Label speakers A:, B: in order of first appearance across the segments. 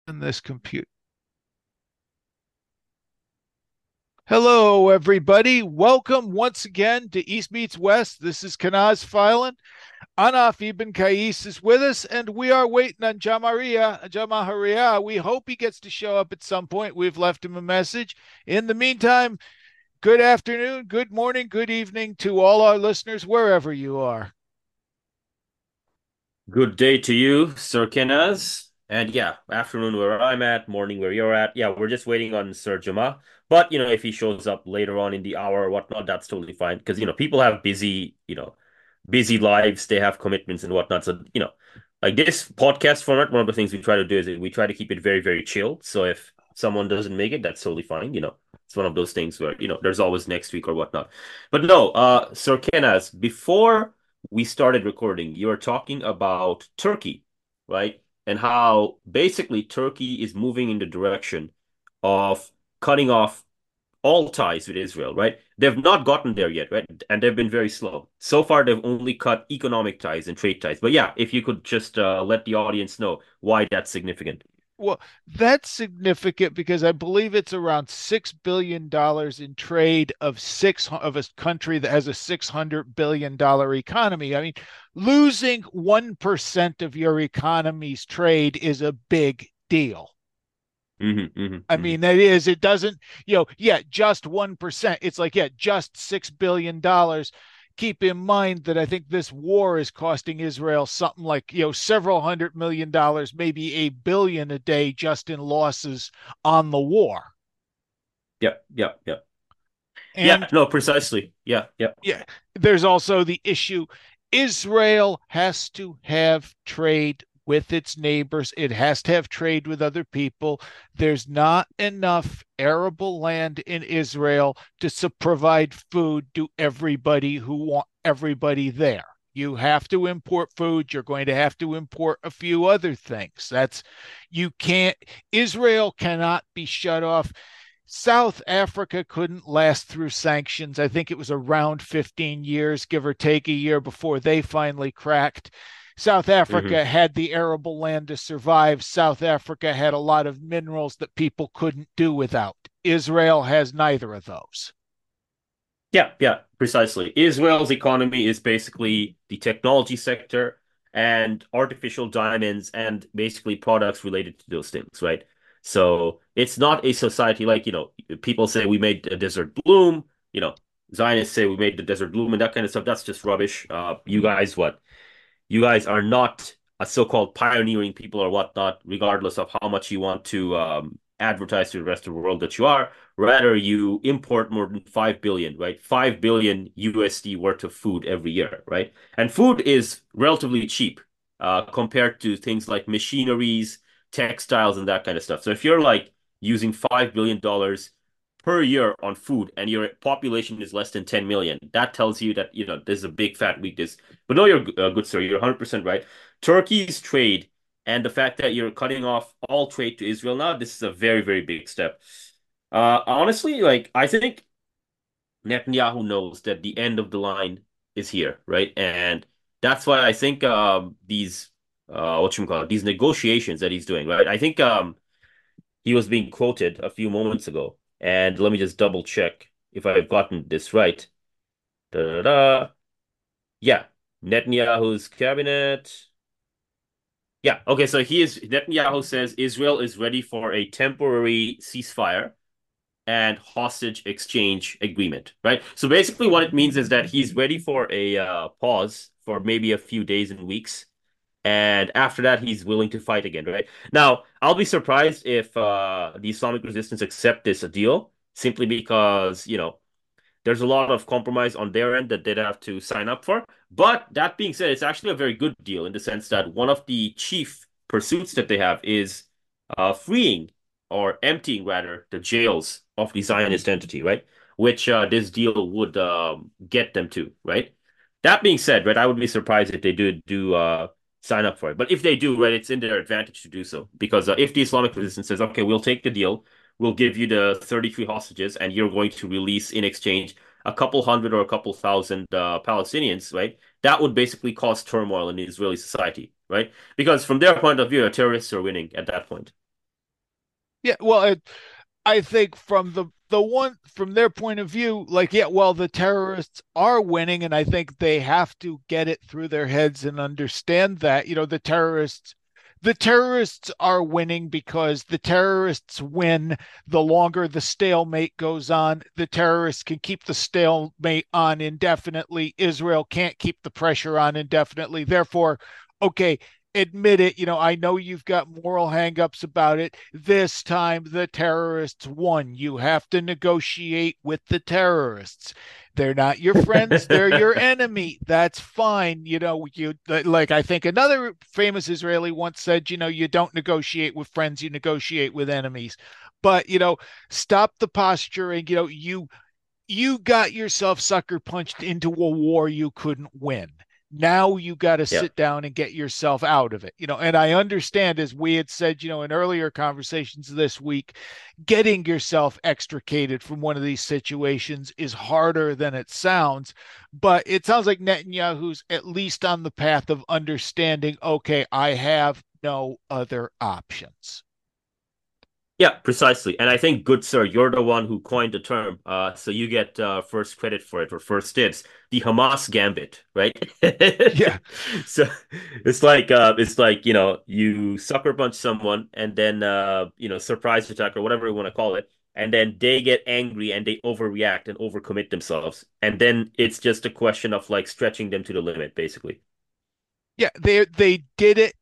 A: this computer. Hello, everybody. Welcome once again to East Meets West. This is Kanaz Filan. Anaf Ibn Kais is with us, and we are waiting on Jamaharia. We hope he gets to show up at some point. We've left him a message. In the meantime, good afternoon, good morning, good evening to all our listeners, wherever you are.
B: Good day to you, Sir Kenaz. And yeah, afternoon where I'm at, morning where you're at. Yeah, we're just waiting on Sir Jama. But, if he shows up later on in the hour or whatnot, that's totally fine. Because, people have busy lives, they have commitments and whatnot. So, like this podcast format, one of the things we try to do is we try to keep it very, very chill. So if someone doesn't make it, that's totally fine. It's one of those things where, there's always next week or whatnot. But no, Sir Kenaz, before we started recording, you were talking about Turkey, right? And how basically Turkey is moving in the direction of cutting off all ties with Israel, right? They've not gotten there yet, right? And they've been very slow. So far, they've only cut economic ties and trade ties. But yeah, if you could just let the audience know why that's significant.
A: Well, that's significant because I believe it's around $6 billion in trade of a country that has a $600 billion economy. I mean, losing 1% of your economy's trade is a big deal. I mean, that is, it doesn't, yeah, just 1%. It's like, yeah, just $6 billion. Keep in mind that I think this war is costing Israel something like, several $100 million, maybe a billion a day just in losses on the war.
B: Yep, yep, yep. Yeah,
A: And
B: no, precisely. Yeah, yeah.
A: yeah, there's also the issue Israel has to have trade with its neighbors, it has to have trade with other people. There's not enough arable land in Israel to provide food to everybody who want everybody there. You have to import food. You're going to have to import a few other things. You can't, Israel cannot be shut off. South Africa couldn't last through sanctions. I think it was around 15 years, give or take a year before they finally cracked. South
B: hmm
A: Africa had the arable land to survive. South Africa had a lot of minerals that people couldn't do without. Israel has neither of those.
B: Yeah, yeah, precisely. Israel's economy is basically the technology sector and artificial diamonds and basically products related to those things, right? So it's not a society like, people say we made the desert bloom, Zionists say we made the desert bloom and that kind of stuff. That's just rubbish. You guys, what? You guys are not a so-called pioneering people or whatnot, regardless of how much you want to advertise to the rest of the world that you are. Rather, you import more than 5 billion, right? 5 billion USD worth of food every year, right? And food is relatively cheap compared to things like machineries, textiles, and that kind of stuff. So if you're like using $5 billion per year on food and your population is less than 10 million, that tells you that, there's a big fat weakness. But no, you're good, sir. You're 100% right. Turkey's trade and the fact that you're cutting off all trade to Israel now, this is a very, very big step. Honestly, like, I think Netanyahu knows that the end of the line is here, right? And that's why I think these negotiations that he's doing, right? I think he was being quoted a few moments ago, and let me just double check if I've gotten this right. Da, da, da. Yeah, Netanyahu's cabinet. Yeah, okay, so Netanyahu says Israel is ready for a temporary ceasefire and hostage exchange agreement, right? So basically, what it means is that he's ready for a pause for maybe a few days and weeks, and after that, he's willing to fight again, right? Now, I'll be surprised if the Islamic resistance accept this deal, simply because there's a lot of compromise on their end that they'd have to sign up for. But that being said, it's actually a very good deal in the sense that one of the chief pursuits that they have is freeing or emptying rather the jails of the Zionist entity, right? Which this deal would get them to, right? That being said, right, I would be surprised if they do sign up for it. But if they do, right, it's in their advantage to do so because if the Islamic resistance says, okay, we'll take the deal, we'll give you the 33 hostages, and you're going to release in exchange a couple hundred or a couple thousand Palestinians, right? That would basically cause turmoil in the Israeli society, right? Because from their point of view, terrorists are winning at that point.
A: Yeah, well, I think from the one from their point of view, like, yeah, well, the terrorists are winning, and I think they have to get it through their heads and understand that, the terrorists are winning because the terrorists win. The longer the stalemate goes on, the terrorists can keep the stalemate on indefinitely. Israel can't keep the pressure on indefinitely. Therefore, okay, admit it. I know you've got moral hangups about it. This time the terrorists won. You have to negotiate with the terrorists. They're not your friends, they're your enemy. That's fine. You like, I think another famous Israeli once said, you don't negotiate with friends, you negotiate with enemies. But, stop the posturing. You got yourself sucker punched into a war you couldn't win. Now you got to
B: Yeah.
A: sit down and get yourself out of it. And I understand, as we had said, in earlier conversations this week, getting yourself extricated from one of these situations is harder than it sounds. But it sounds like Netanyahu's at least on the path of understanding, okay, I have no other options.
B: Yeah, precisely. And I think, good sir, you're the one who coined the term. So you get first credit for it, or first dibs. The Hamas gambit, right?
A: Yeah.
B: So it's like, you sucker punch someone and then surprise attack or whatever you want to call it, and then they get angry and they overreact and overcommit themselves. And then it's just a question of like stretching them to the limit, basically.
A: Yeah, they did it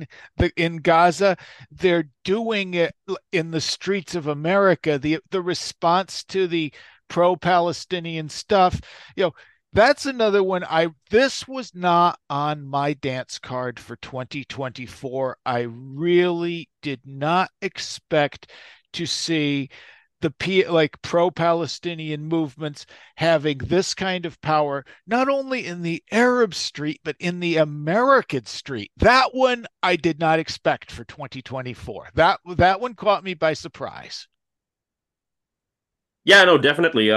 A: in Gaza. They're doing it in the streets of America. The response to the pro-Palestinian stuff, that's another one. This was not on my dance card for 2024. I really did not expect to see like pro-Palestinian movements having this kind of power, not only in the Arab street, but in the American street. That one I did not expect for 2024. That one caught me by surprise.
B: Yeah, no, definitely.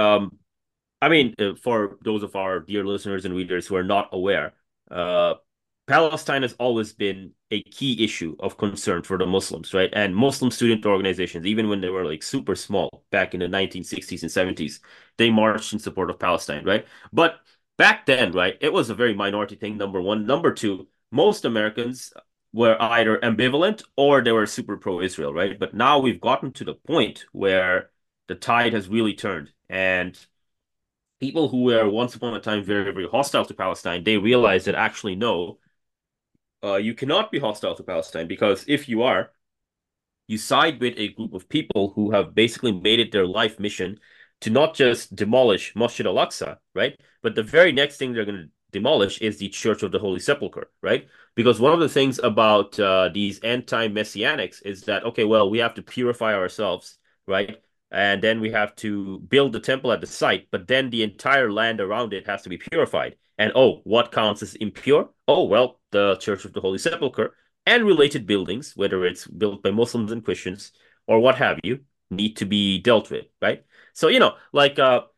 B: I mean, for those of our dear listeners and readers who are not aware, uh, Palestine has always been a key issue of concern for the Muslims, right? And Muslim student organizations, even when they were like super small back in the 1960s and 70s, they marched in support of Palestine, right? But back then, right, it was a very minority thing, number one. Number two, most Americans were either ambivalent or they were super pro-Israel, right? But now we've gotten to the point where the tide has really turned. And people who were once upon a time very, very hostile to Palestine, they realized that actually, no, you cannot be hostile to Palestine, because if you are, you side with a group of people who have basically made it their life mission to not just demolish Masjid al-Aqsa, right? But the very next thing they're going to demolish is the Church of the Holy Sepulchre, right? Because one of the things about these anti-messianics is that, okay, well, we have to purify ourselves, right? And then we have to build the temple at the site, but then the entire land around it has to be purified. And oh, what counts as impure? Oh, well, the Church of the Holy Sepulchre and related buildings, whether it's built by Muslims and Christians or what have you, need to be dealt with, right? So, like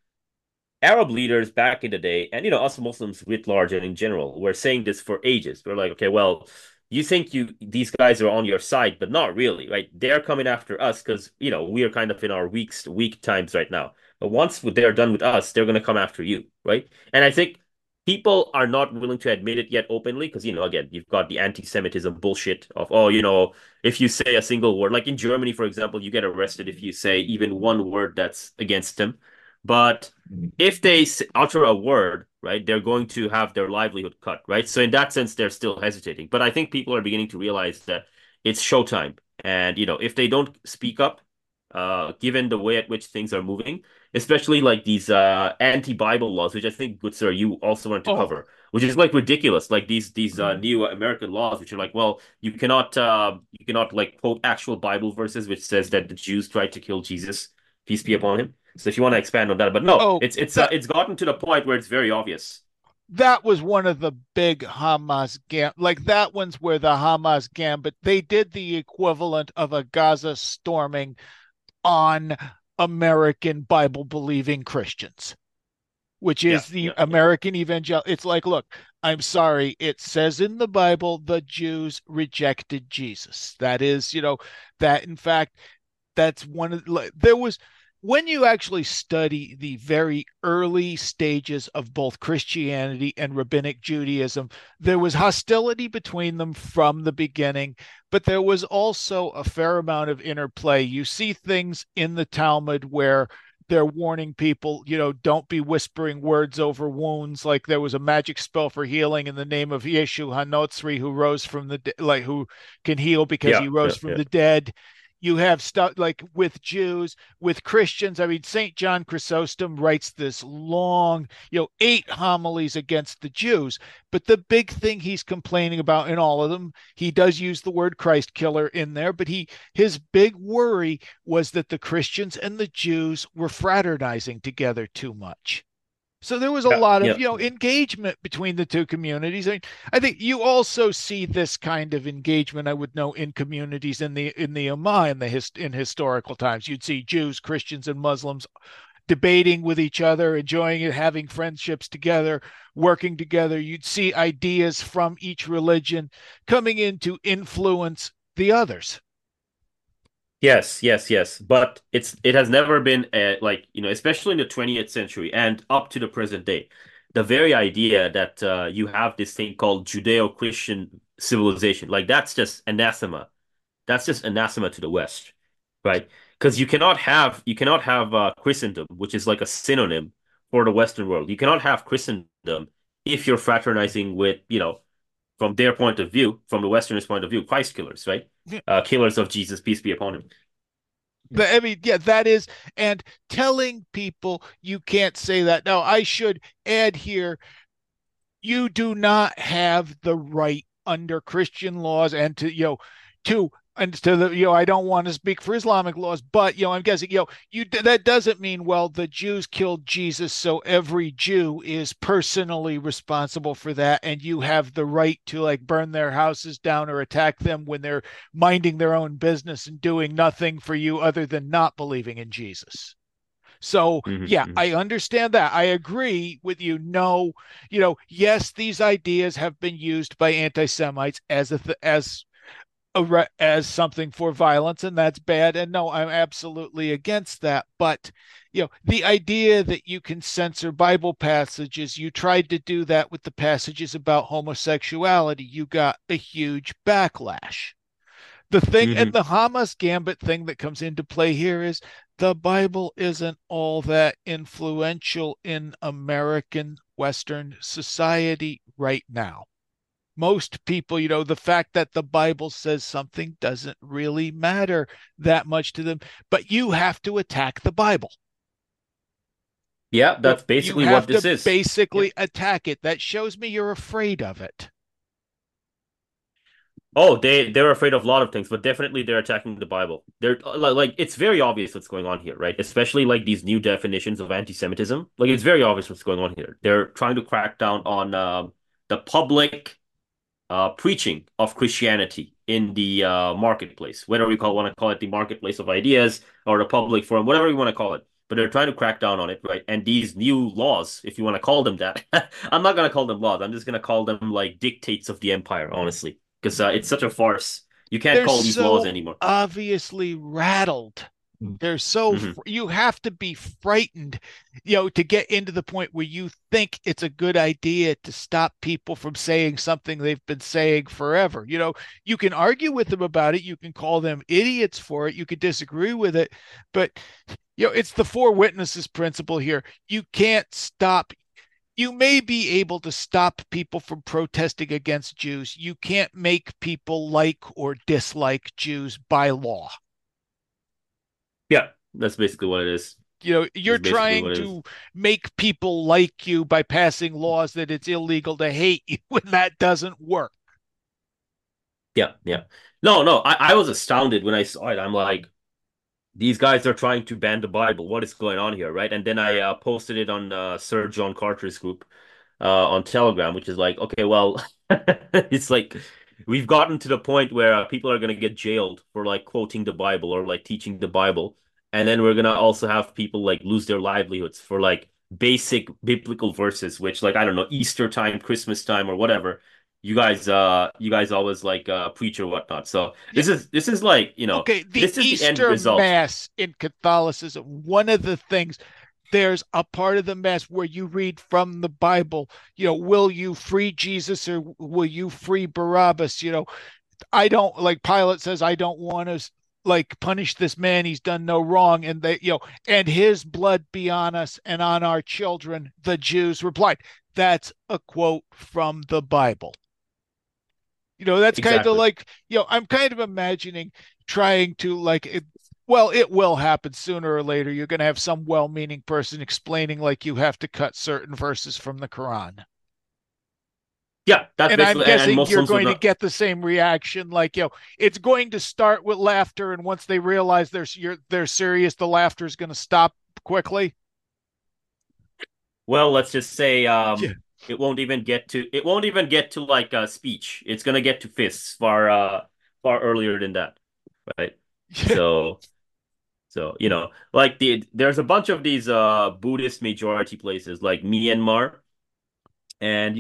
B: Arab leaders back in the day, and us Muslims writ large and in general, were saying this for ages. We're like, okay, well, you think these guys are on your side, but not really, right? They're coming after us because we are kind of in our weak times right now. But once they're done with us, they're gonna come after you, right? And I think people are not willing to admit it yet openly because again, you've got the anti-Semitism bullshit of, oh, if you say a single word, like in Germany, for example, you get arrested if you say even one word that's against them. But if they utter a word, right, they're going to have their livelihood cut, right? So in that sense, they're still hesitating. But I think people are beginning to realize that it's showtime. And, if they don't speak up, given the way at which things are moving, especially like these anti-Bible laws, which I think, good sir, you also wanted to
A: Oh,
B: cover, which is like ridiculous. Like these new American laws, which are like, well, you cannot like quote actual Bible verses, which says that the Jews tried to kill Jesus, peace be upon him. So if you want to expand on that, but no,
A: oh,
B: it's gotten to the point where it's very obvious.
A: that was one of the big Hamas like that one's where the Hamas gambit, they did the equivalent of a Gaza storming on American Bible believing Christians, which
B: Yeah,
A: is the
B: yeah, yeah.
A: American evangel. It's like, look, I'm sorry. It says in the Bible the Jews rejected Jesus. That is, that in fact, that's one of there was when you actually study the very early stages of both Christianity and rabbinic Judaism, there was hostility between them from the beginning, but there was also a fair amount of interplay. You see things in the Talmud where they're warning people, don't be whispering words over wounds. Like there was a magic spell for healing in the name of Yeshu Hanotzri, who rose from like who can heal because he
B: Yeah,
A: rose
B: yeah,
A: from
B: yeah.
A: the dead. You have stuff like with Jews, with Christians. I mean, St. John Chrysostom writes this long, 8 homilies against the Jews. But the big thing he's complaining about in all of them, he does use the word Christ killer in there, but his big worry was that the Christians and the Jews were fraternizing together too much. So there was a
B: Yeah,
A: lot of,
B: yeah.
A: engagement between the two communities. I mean, I think you also see this kind of engagement, I would know, in communities in the Ummah in historical times. You'd see Jews, Christians, and Muslims debating with each other, enjoying it, having friendships together, working together. You'd see ideas from each religion coming in to influence the others.
B: Yes, yes, yes. But it has never been like, especially in the 20th century and up to the present day, the very idea that you have this thing called Judeo-Christian civilization, like that's just anathema. That's just anathema to the West, right? Because you cannot have Christendom, which is like a synonym for the Western world. You cannot have Christendom if you're fraternizing with, from their point of view, from the Westerners' point of view, Christ killers, right? Killers of Jesus, peace be upon him.
A: I mean, yeah, that is, and telling people you can't say that. Now, I should add here, you do not have the right under Christian laws and to and to the I don't want to speak for Islamic laws, but I'm guessing you that doesn't mean well the Jews killed Jesus, so every Jew is personally responsible for that, and you have the right to like burn their houses down or attack them when they're minding their own business and doing nothing for you other than not believing in Jesus. So,
B: Hmm,
A: yeah,
B: hmm.
A: I understand that. I agree with you. No, yes, these ideas have been used by anti-Semites as something for violence, and that's bad. And no, I'm absolutely against that. But the idea that you can censor Bible passages, you tried to do that with the passages about homosexuality. You got a huge backlash. The thing and
B: Hmm.
A: the Hamas Gambit thing that comes into play here is the Bible isn't all that influential in American Western society right now. Most people, the fact that the Bible says something doesn't really matter that much to them, but you have to attack the Bible.
B: Yeah, that's
A: You
B: basically what
A: have to
B: this is. Yeah.
A: basically attack it. That shows me you're afraid of it.
B: Oh, they're afraid of a lot of things, but definitely they're attacking the Bible. They're like it's very obvious what's going on here, right? Especially like these new definitions of anti-Semitism. Like it's very obvious what's going on here. They're trying to crack down on the public preaching of Christianity in the marketplace, whether we want to call it the marketplace of ideas or the public forum, whatever you want to call it. But they're trying to crack down on it, right? And these new laws, if you want to call them that, I'm not going to call them laws. I'm just going to call them like dictates of the empire, honestly, because it's such a farce. You can't
A: They're
B: call these laws
A: so
B: anymore.
A: obviously rattled. They're so
B: Hmm.
A: you have to be frightened, to get into the point where you think it's a good idea to stop people from saying something they've been saying forever. You can argue with them about it, you can call them idiots for it, you could disagree with it, but it's the four witnesses principle here. You can't stop. You may be able to stop people from protesting against Jews. You can't make people like or dislike Jews by law.
B: Yeah, that's basically what it is.
A: You're
B: That's basically
A: trying
B: what it is.
A: to make people like you by passing laws that it's illegal to hate you when that doesn't work.
B: Yeah, yeah. No, no, I was astounded when I saw it. I'm like, these guys are trying to ban the Bible. What is going on here, right? And then I posted it on Sir John Carter's group on Telegram, which is like, okay, well, it's like we've gotten to the point where people are gonna get jailed for like quoting the Bible or like teaching the Bible, and then we're gonna also have people like lose their livelihoods for like basic biblical verses, which like I don't know, Easter time, Christmas time, or whatever. you guys always like preach or whatnot. So
A: Yeah.
B: this is like,
A: Okay. The
B: this is the end
A: Easter
B: result.
A: Mass in Catholicism, one of the things, there's a part of the Mass where you read from the Bible, will you free Jesus or will you free Barabbas? I don't, like Pilate says, I don't want to like punish this man. He's done no wrong. And and his blood be on us and on our children. The Jews replied, that's a quote from the Bible. That's kind of
B: Exactly.
A: like, I'm kind of imagining trying to like well, it will happen sooner or later. You're going to have some well-meaning person explaining like you have to cut certain verses from the Quran.
B: Yeah, that's
A: And I'm
B: basically, and
A: guessing you're
B: Muslims would
A: going to
B: not.
A: get the same reaction. Like, it's going to start with laughter, and once they realize they're serious, the laughter is going to stop quickly.
B: Well, let's just say
A: Yeah.
B: it won't even get to like a speech. It's gonna get to fists far earlier than that, right?
A: Yeah.
B: So like there's a bunch of these Buddhist majority places like Myanmar, and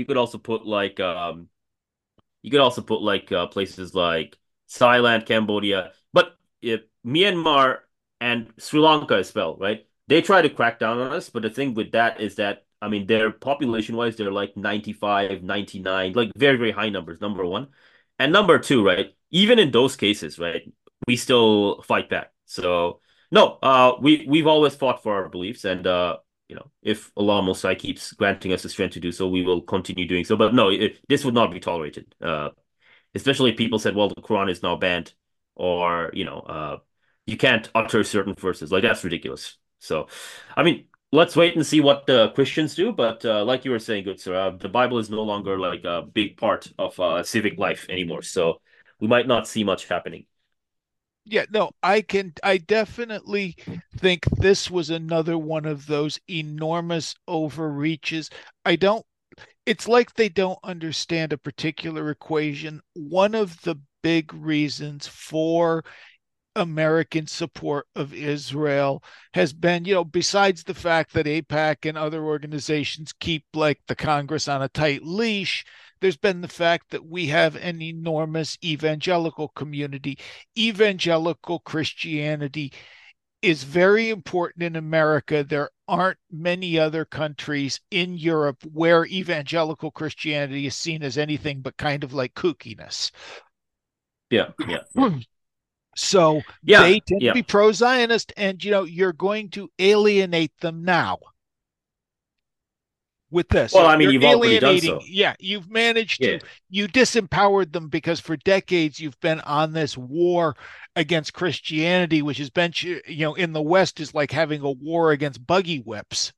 B: you could also put like places like Thailand, Cambodia, but if Myanmar and Sri Lanka as well, right? They try to crack down on us, but the thing with that is that I mean, their population wise, they're like 95, 99, like very, very high numbers, number one. And number two, right? Even in those cases, right, we still fight back. So no, we've always fought for our beliefs, and if Allah Most High keeps granting us the strength to do so, we will continue doing so. But no, this would not be tolerated. Especially if people said, well, the Quran is now banned, or you can't utter certain verses. Like that's ridiculous. So, I mean, let's wait and see what the Christians do. But like you were saying, good sir, the Bible is no longer like a big part of civic life anymore. So we might not see much happening.
A: Yeah, no, I definitely think this was another one of those enormous overreaches. I don't, it's like they don't understand a particular equation. One of the big reasons for American support of Israel has been, besides the fact that APAC and other organizations keep like the Congress on a tight leash, there's been the fact that we have an enormous evangelical community. Evangelical Christianity is very important in America. There aren't many other countries in Europe where evangelical Christianity is seen as anything but kind of like kookiness.
B: Yeah, yeah, yeah,
A: So
B: yeah,
A: they tend to
B: yeah.
A: be pro-Zionist, and you're going to alienate them now with this.
B: Well, I mean,
A: You're
B: you've already done
A: alienating.
B: so.
A: Yeah, you've managed to.
B: Yeah.
A: You disempowered them because for decades you've been on this war against Christianity, which has been, in the West is like having a war against buggy whips.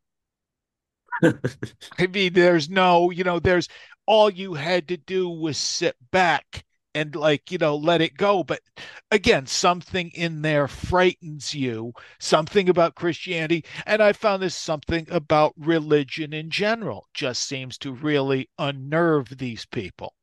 A: I mean, there's all you had to do was sit back and like, let it go. But again, something in there frightens you, something about Christianity. And I found this something about religion in general just seems to really unnerve these people.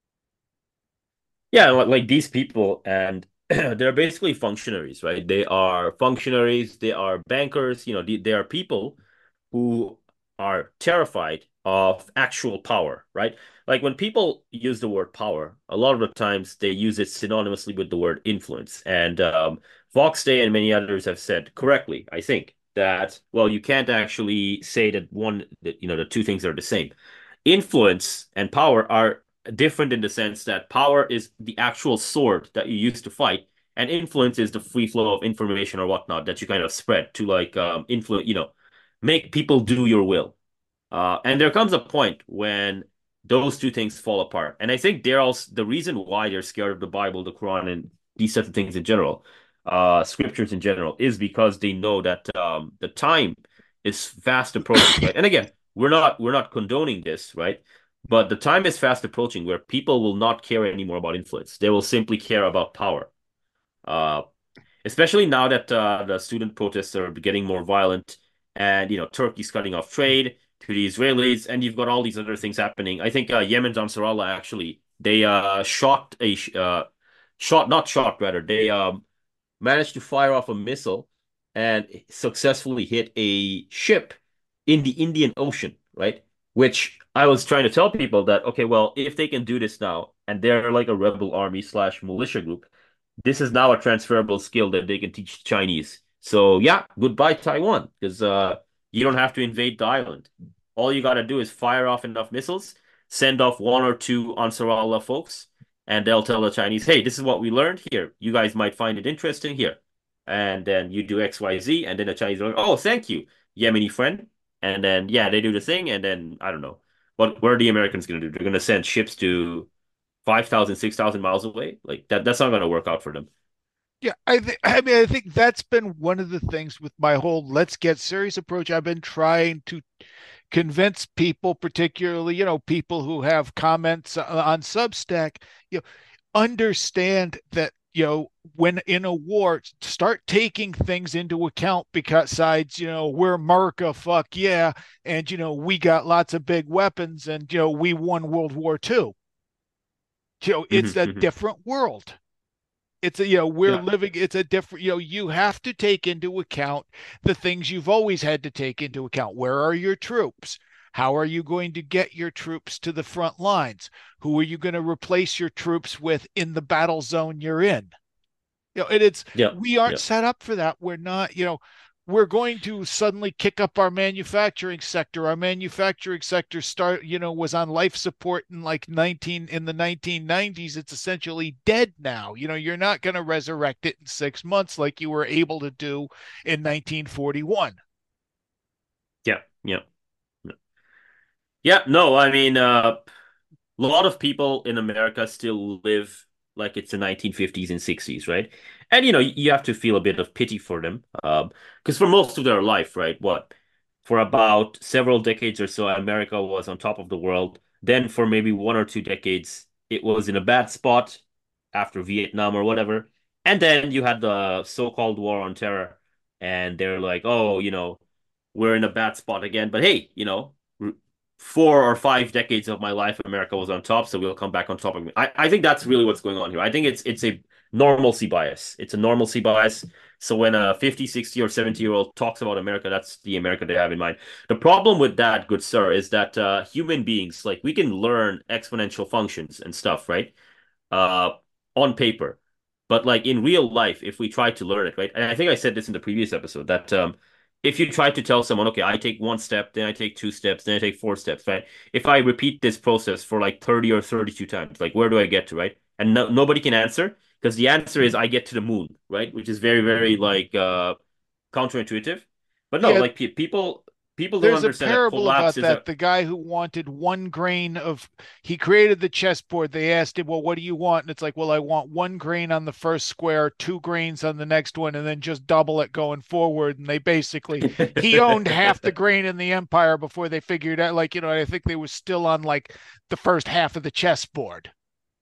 B: Yeah, like these people, and they're basically functionaries, right? They are functionaries, they are bankers, they are people who are terrified of actual power, right? Like when people use the word power, a lot of the times they use it synonymously with the word influence. And Fox Day and many others have said correctly, I think, that, well, you can't actually say that the two things are the same. Influence and power are different in the sense that power is the actual sword that you use to fight, and influence is the free flow of information or whatnot that you kind of spread to like influence, make people do your will. And there comes a point when those two things fall apart. And I think they're also the reason why they're scared of the Bible, the Quran, and these sorts of things in general, scriptures in general, is because they know that the time is fast approaching, right? And again, we're not condoning this, right? But the time is fast approaching where people will not care anymore about influence. They will simply care about power. Uh, Especially now that the student protests are getting more violent, and Turkey's cutting off trade to the Israelis, and you've got all these other things happening. I think Yemen's Ansarallah actually they shot not shot rather they managed to fire off a missile and successfully hit a ship in the Indian Ocean, right? Which I was trying to tell people that, okay, well, if they can do this now and they're like a rebel army slash militia group, this is now a transferable skill that they can teach Chinese. So yeah, goodbye Taiwan, because you don't have to invade the island. All you got to do is fire off enough missiles, send off one or two Ansar Allah folks, and they'll tell the Chinese, hey, this is what we learned here. You guys might find it interesting here. And then you do XYZ, and then the Chinese are like, oh, thank you, Yemeni friend. And then yeah, they do the thing, and then I don't know. What are the Americans gonna do? They're gonna send ships to 5,000, 6,000 miles away? Like that's not gonna work out for them.
A: Yeah, I think that's been one of the things with my whole let's get serious approach. I've been trying to convince people, particularly, people who have comments on Substack, understand that, when in a war, start taking things into account because sides, we're America, fuck yeah, and we got lots of big weapons, and we won World War II. It's a
B: Hmm.
A: different world. It's a, we're
B: Yeah,
A: living, it's a different, you have to take into account the things you've always had to take into account. Where are your troops? How are you going to get your troops to the front lines? Who are you going to replace your troops with in the battle zone you're in? And
B: yeah,
A: we aren't
B: yeah,
A: set up for that. We're not, we're going to suddenly kick up our manufacturing sector. Our manufacturing sector was on life support in like 19 in the 1990s. It's essentially dead now. You're not going to resurrect it in 6 months like you were able to do in 1941.
B: yeah, yeah, yeah. No, I mean, a lot of people in America still live like it's the 1950s and 60s, right? And you have to feel a bit of pity for them, because for most of their life, right? What? For about several decades or so, America was on top of the world. Then for maybe 1 or 2 decades, it was in a bad spot after Vietnam or whatever. And then you had the so-called war on terror, and they're like, oh, we're in a bad spot again. But hey, 4 or 5 decades of my life, America was on top, so we'll come back on top of me. I think that's really what's going on here. I think it's a normalcy bias. It's a normalcy bias. So when a 50, 60, or 70-year-old talks about America, that's the America they have in mind. The problem with that, good sir, is that human beings, like we can learn exponential functions and stuff, right? uh, on paper. But like in real life, if we try to learn it, right? And I think I said this in the previous episode that if you try to tell someone, okay, I take one step, then I take 2 steps, then I take 4 steps, right? If I repeat this process for like 30 or 32 times, like where do I get to, right? And nobody can answer because the answer is I get to the moon, right? Which is very, very like counterintuitive. But no,
A: Yeah,
B: like people don't
A: there's a
B: understand that
A: parable
B: collapse
A: about
B: is
A: that.
B: a
A: The guy who wanted 1 grain of, he created the chessboard. They asked him, well, what do you want? And it's like, well, I want 1 grain on the first square, 2 grains on the next one, and then just double it going forward. And they basically, he owned half the grain in the empire before they figured out, like, I think they were still on like the first half of the chessboard.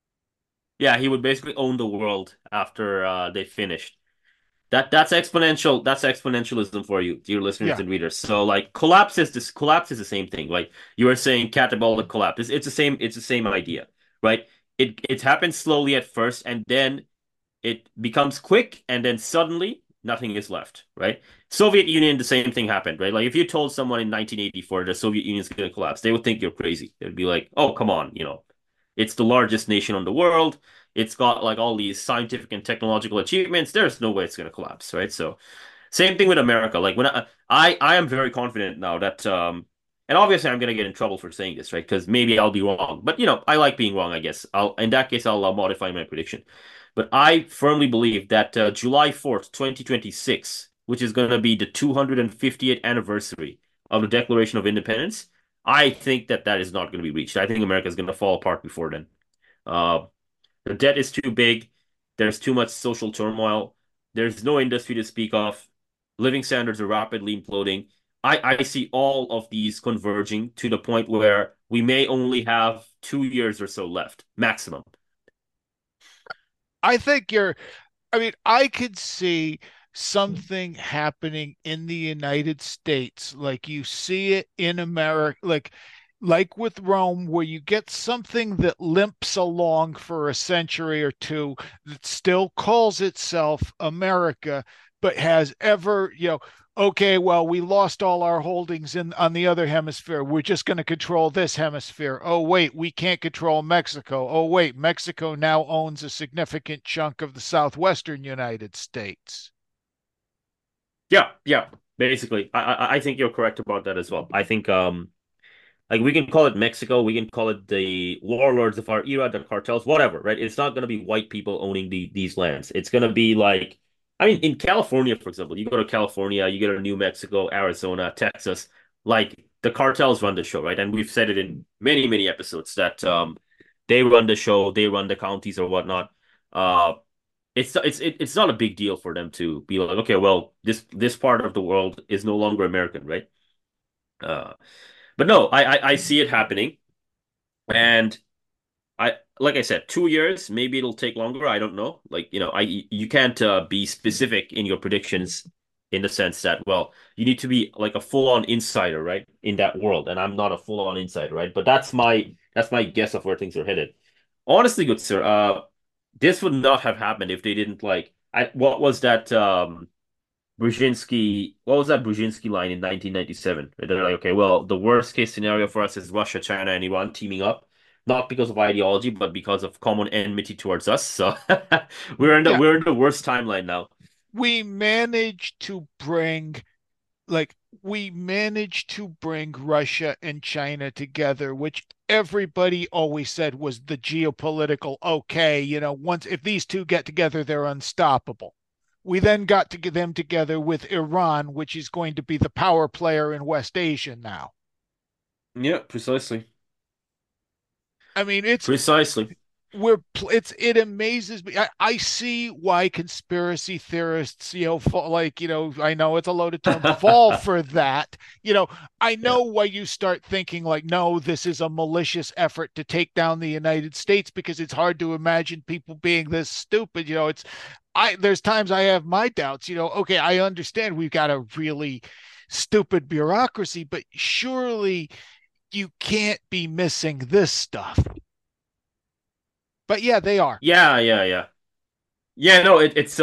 B: yeah, he would basically own the world after they finished. That's exponential. That's exponentialism for you, dear listeners
A: Yeah.
B: and readers. So like collapse is the same thing. Like you were saying, catabolic collapse. It's the same. It's the same idea, right? It happens slowly at first, and then it becomes quick, and then suddenly nothing is left, right? Soviet Union, the same thing happened, right? Like if you told someone in 1984 the Soviet Union is going to collapse, they would think you're crazy. They'd be like, "Oh, come on, it's the largest nation on the world. It's got like all these scientific and technological achievements. There's no way it's going to collapse, right?" So same thing with America. Like when I am very confident now that and obviously I'm gonna get in trouble for saying this, right? Because maybe I'll be wrong. But I like being wrong, I guess. I'll in that case I'll modify my prediction. But I firmly believe that July 4th, 2026, which is gonna be the 250th anniversary of the Declaration of Independence, I think that that is not gonna be reached. I think America is gonna fall apart before then. Uh, the debt is too big. There's too much social turmoil. There's no industry to speak of. Living standards are rapidly imploding. I see all of these converging to the point where we may only have 2 years or so left, maximum.
A: I think you're, I mean, I could see something happening in the United States, like you see it in America, like with Rome, where you get something that limps along for a century or two that still calls itself America, but has ever, Okay, well, we lost all our holdings in on the other hemisphere. We're just going to control this hemisphere. Oh, wait, we can't control Mexico. Oh, wait, Mexico now owns a significant chunk of the southwestern United States.
B: Yeah, yeah. Basically, I think you're correct about that as well. I think like we can call it Mexico, we can call it the warlords of our era, the cartels, whatever, right? It's not going to be white people owning these lands. It's going to be like, I mean, in California, for example, you go to California, you go to New Mexico, Arizona, Texas, like the cartels run the show, right? And we've said it in many, many episodes that they run the show, they run the counties or whatnot. Uh, it's not a big deal for them to be like, okay, well, this part of the world is no longer American, right? Uh, but no, I see it happening. And I, like I said, 2 years, maybe it'll take longer. I don't know. Like, you can't be specific in your predictions in the sense that, well, you need to be like a full-on insider, right? In that world. And I'm not a full-on insider, right? But that's my guess of where things are headed. Honestly, good sir, this would not have happened if they didn't what was that Brzezinski line in 1997? They're like, okay, well, the worst case scenario for us is Russia, China, and Iran teaming up, not because of ideology, but because of common enmity towards us. So
A: Yeah,
B: we're in the worst timeline now.
A: we managed to bring like we managed to bring Russia and China together, which everybody always said was the geopolitical okay. Once if these two get together, they're unstoppable. We then got to get them together with Iran, which is going to be the power player in West Asia now.
B: Yeah, precisely.
A: I mean, it's
B: Precisely.
A: it amazes me. I see why conspiracy theorists, fall, I know it's a loaded term, fall for that. I
B: Yeah.
A: know why you start thinking like, no, this is a malicious effort to take down the United States because it's hard to imagine people being this stupid. It's I there's times I have my doubts. Okay, I understand we've got a really stupid bureaucracy, but surely you can't be missing this stuff. But yeah, they are.
B: Yeah, yeah, yeah. Yeah, no, it's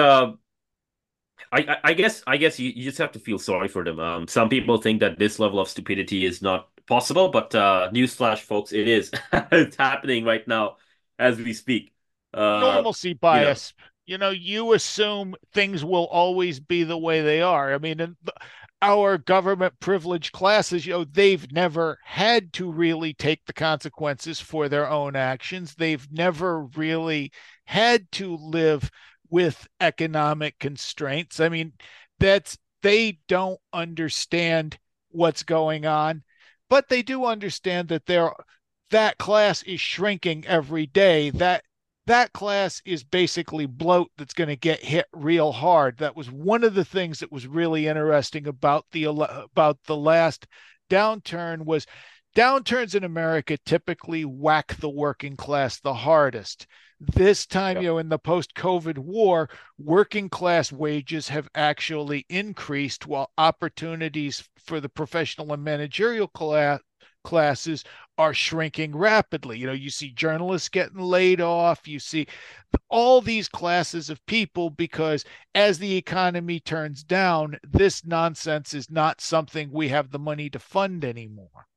B: I guess you just have to feel sorry for them. Some people think that this level of stupidity is not possible, but newsflash, folks, it is. It's happening right now as we speak. Uh,
A: Normalcy
B: you know,
A: bias. You assume things will always be the way they are. I mean, our government privileged classes, they've never had to really take the consequences for their own actions. They've never really had to live with economic constraints. I mean, they don't understand what's going on, but they do understand that class is shrinking every day. That class is basically bloat that's going to get hit real hard. That was one of the things that was really interesting about the last downturn was downturns in America typically whack the working class the hardest. This time,
B: yep.
A: in the post-COVID war, working class wages have actually increased while opportunities for the professional and managerial classes are shrinking rapidly. You see journalists getting laid off. You see all these classes of people because as the economy turns down, this nonsense is not something we have the money to fund anymore.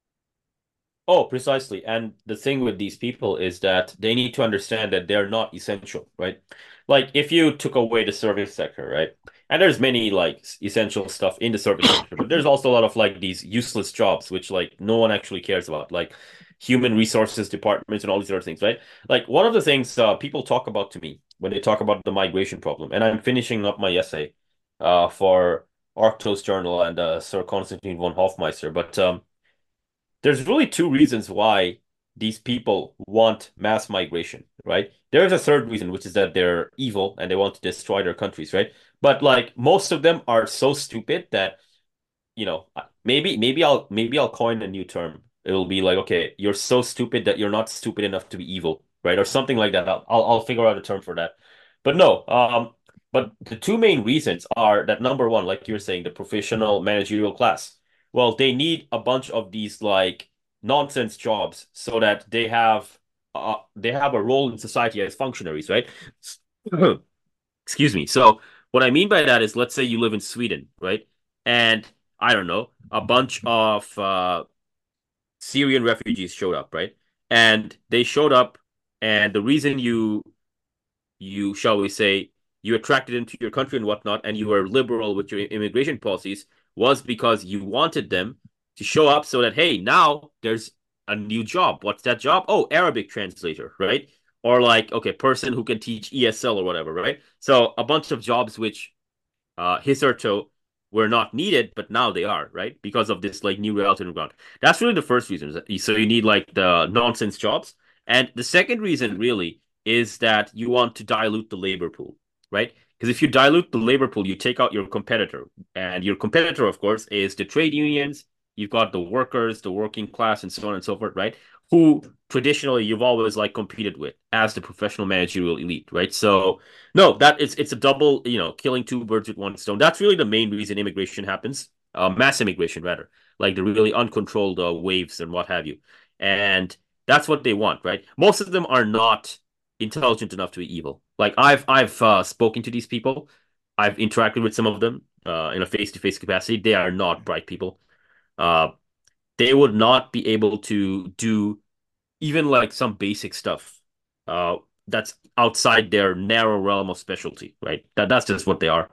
B: Oh, precisely. And the thing with these people is that they need to understand that they're not essential, right? Like if you took away the service sector, right? And there's many like essential stuff in the service sector, but there's also a lot of like these useless jobs which like no one actually cares about, like human resources departments and all these other things, right? Like one of the things people talk about to me when they talk about the migration problem, and I'm finishing up my essay for Arctos Journal and Sir Konstantin von Hofmeister, but there's really two reasons why these people want mass migration, right? There's a third reason, which is that they're evil and they want to destroy their countries, right? But like most of them are so stupid that, maybe I'll coin a new term. It'll be like, okay, you're so stupid that you're not stupid enough to be evil, right? Or something like that. I'll figure out a term for that. But no, but the two main reasons are that number one, like you're saying, the professional managerial class. Well, they need a bunch of these like nonsense jobs so that they have a role in society as functionaries, right? Excuse me. So what I mean by that is, let's say you live in Sweden, right? and I don't know, a bunch of Syrian refugees showed up, right? And they showed up, and the reason you shall we say you attracted into your country and whatnot, and you were liberal with your immigration policies was because you wanted them to show up so that hey, now there's a new job. What's that job? Oh, Arabic translator, right? Or like okay, person who can teach ESL or whatever, right? So a bunch of jobs which hitherto were not needed, but now they are, right? Because of this like new reality on the ground. That's really the first reason. So you need like the nonsense jobs. And the second reason really is that you want to dilute the labor pool, right? Because if you dilute the labor pool, you take out your competitor. And your competitor, of course, is the trade unions. You've got the workers, the working class, and so on and so forth, right? Who traditionally you've always like competed with as the professional managerial elite, right? So no, that it's a double, killing two birds with one stone. That's really the main reason immigration happens, mass immigration rather, like the really uncontrolled waves and what have you. And that's what they want, right? Most of them are not intelligent enough to be evil. Like I've spoken to these people, I've interacted with some of them in a face-to-face capacity. They are not bright people. Uh, they would not be able to do even like some basic stuff uh that's outside their narrow realm of specialty, right? That's just what they are.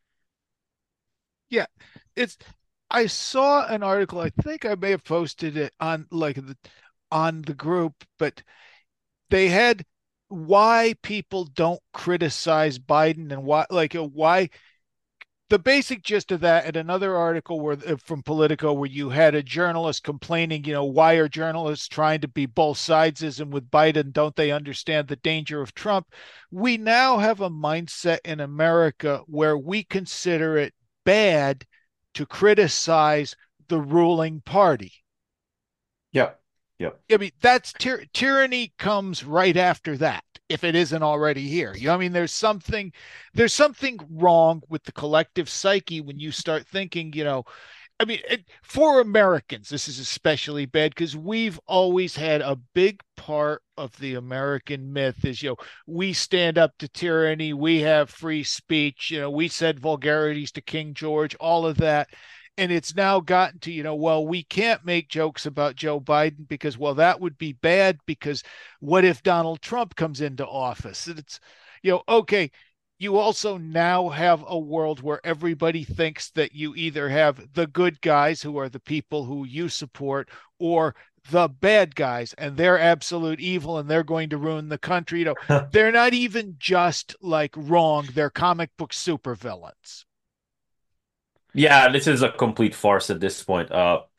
A: Yeah, it's. I saw an article. I think I may have posted it on on the group, but they had why people don't criticize Biden and why the basic gist of that at another article where from Politico where you had a journalist complaining, why are journalists trying to be both sidesism with Biden? Don't they understand the danger of Trump? We now have a mindset in America where we consider it bad to criticize the ruling party.
C: Yep. Yep.
A: I mean, that's tyranny comes right after that, if it isn't already here. I mean, there's something wrong with the collective psyche when you start thinking, I mean, for Americans, this is especially bad because we've always had a big part of the American myth is, we stand up to tyranny, we have free speech, we said vulgarities to King George, all of that. And it's now gotten to, well, we can't make jokes about Joe Biden because, well, that would be bad because what if Donald Trump comes into office? And it's, okay, you also now have a world where everybody thinks that you either have the good guys who are the people who you support or the bad guys and they're absolute evil and they're going to ruin the country. They're not even just like wrong, they're comic book supervillains.
B: Yeah, this is a complete farce at this point.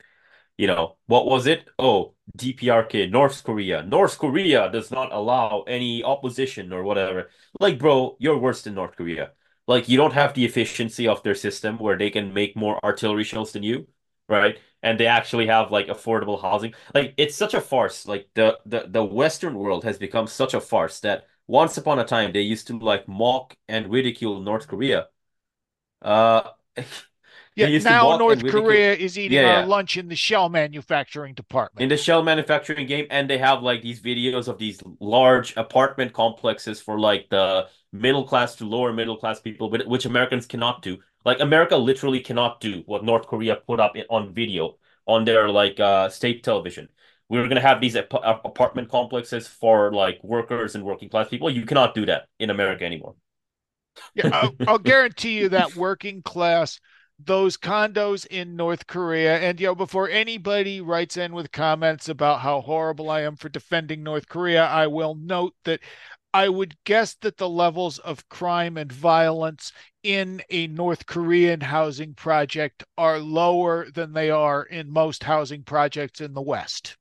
B: What was it? Oh, DPRK, North Korea. North Korea does not allow any opposition or whatever. Like, bro, you're worse than North Korea. Like, you don't have the efficiency of their system where they can make more artillery shells than you, right? And they actually have like affordable housing. Like, it's such a farce. Like the Western world has become such a farce that once upon a time they used to like mock and ridicule North Korea. Uh they
A: Yet
B: used to
A: now
B: mock and
A: North
B: ridicule.
A: Korea is eating
B: Yeah,
A: our
B: yeah.
A: lunch in the shell manufacturing
B: In
A: department.
B: the shell manufacturing game, and they have like these videos of these large apartment complexes for like the middle class to lower middle class people, but which Americans cannot do. Like America literally cannot do what North Korea put up on video on their like state television. We're gonna have these apartment complexes for like workers and working class people. You cannot do that in America anymore.
A: Yeah, I'll guarantee you that working class, those condos in North Korea, and before anybody writes in with comments about how horrible I am for defending North Korea, I will note that I would guess that the levels of crime and violence in a North Korean housing project are lower than they are in most housing projects in the West.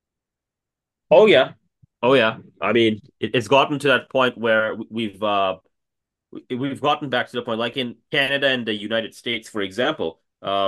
B: Oh yeah. Oh yeah. I mean, it's gotten to that point where we've gotten back to the point, like in Canada and the United States, for example,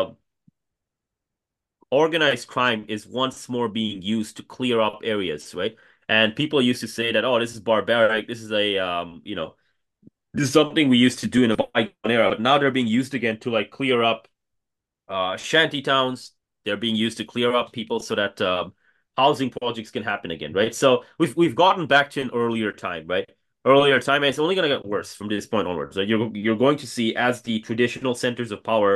B: organized crime is once more being used to clear up areas, right? And people used to say that, oh, this is barbaric. This is this is something we used to do in a bygone era, but now they're being used again to like clear up shanty towns. They're being used to clear up people so that housing projects can happen again, right? So we've gotten back to an earlier time, right? Earlier time, and it's only going to get worse from this point onwards. Right? You're going to see as the traditional centers of power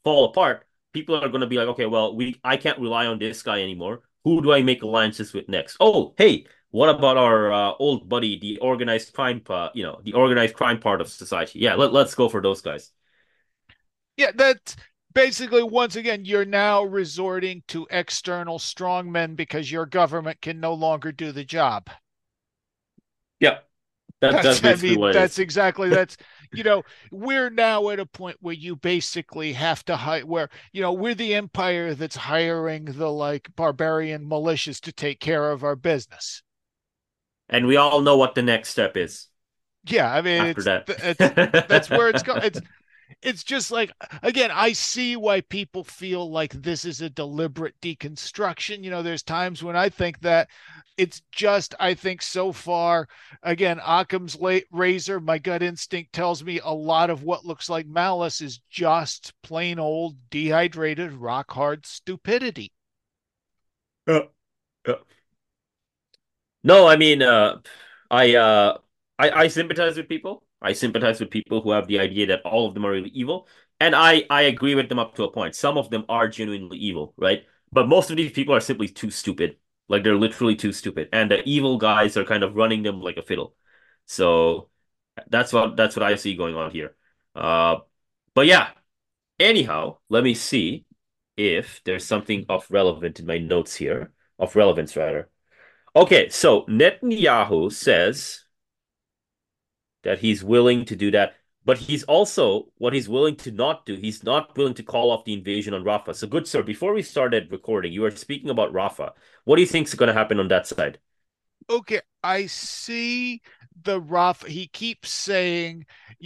B: fall apart, people are going to be like, okay, well, I can't rely on this guy anymore. Who do I make alliances with next? Oh, hey, what about our old buddy, the organized crime part of society? Yeah, let's go for those guys.
A: Yeah, that's basically, once again, you're now resorting to external strongmen because your government can no longer do the job.
B: Yeah, that's
A: That's, I
B: basically
A: mean,
B: what it
A: that's
B: is.
A: exactly, that's, you know, we're now at a point where you basically have to hire, where, we're the empire that's hiring the like barbarian militias to take care of our business.
B: And we all know what the next step is
A: Yeah, I mean,
B: after that.
A: that's where it's going. It's just like, again, I see why people feel like this is a deliberate deconstruction. There's times when I think that it's just, I think so far, again, Occam's razor, my gut instinct tells me a lot of what looks like malice is just plain old dehydrated rock hard stupidity.
B: Yeah, yeah. No, I mean, I, uh, I sympathize with people. I sympathize with people who have the idea that all of them are really evil, and I agree with them up to a point. Some of them are genuinely evil, right? But most of these people are simply too stupid. Like they're literally too stupid, and the evil guys are kind of running them like a fiddle. So that's what I see going on here. Uh, but yeah. Anyhow, let me see if there's something of relevant in my notes here, of relevance rather. Okay, so Netanyahu says that he's willing to do that, but he's also what he's willing to not do. He's not willing to call off the invasion on Rafah. So, good sir, before we started recording, you were speaking about Rafah. What do you think is going to happen on that side?
A: Okay, I see the rough. He keeps saying,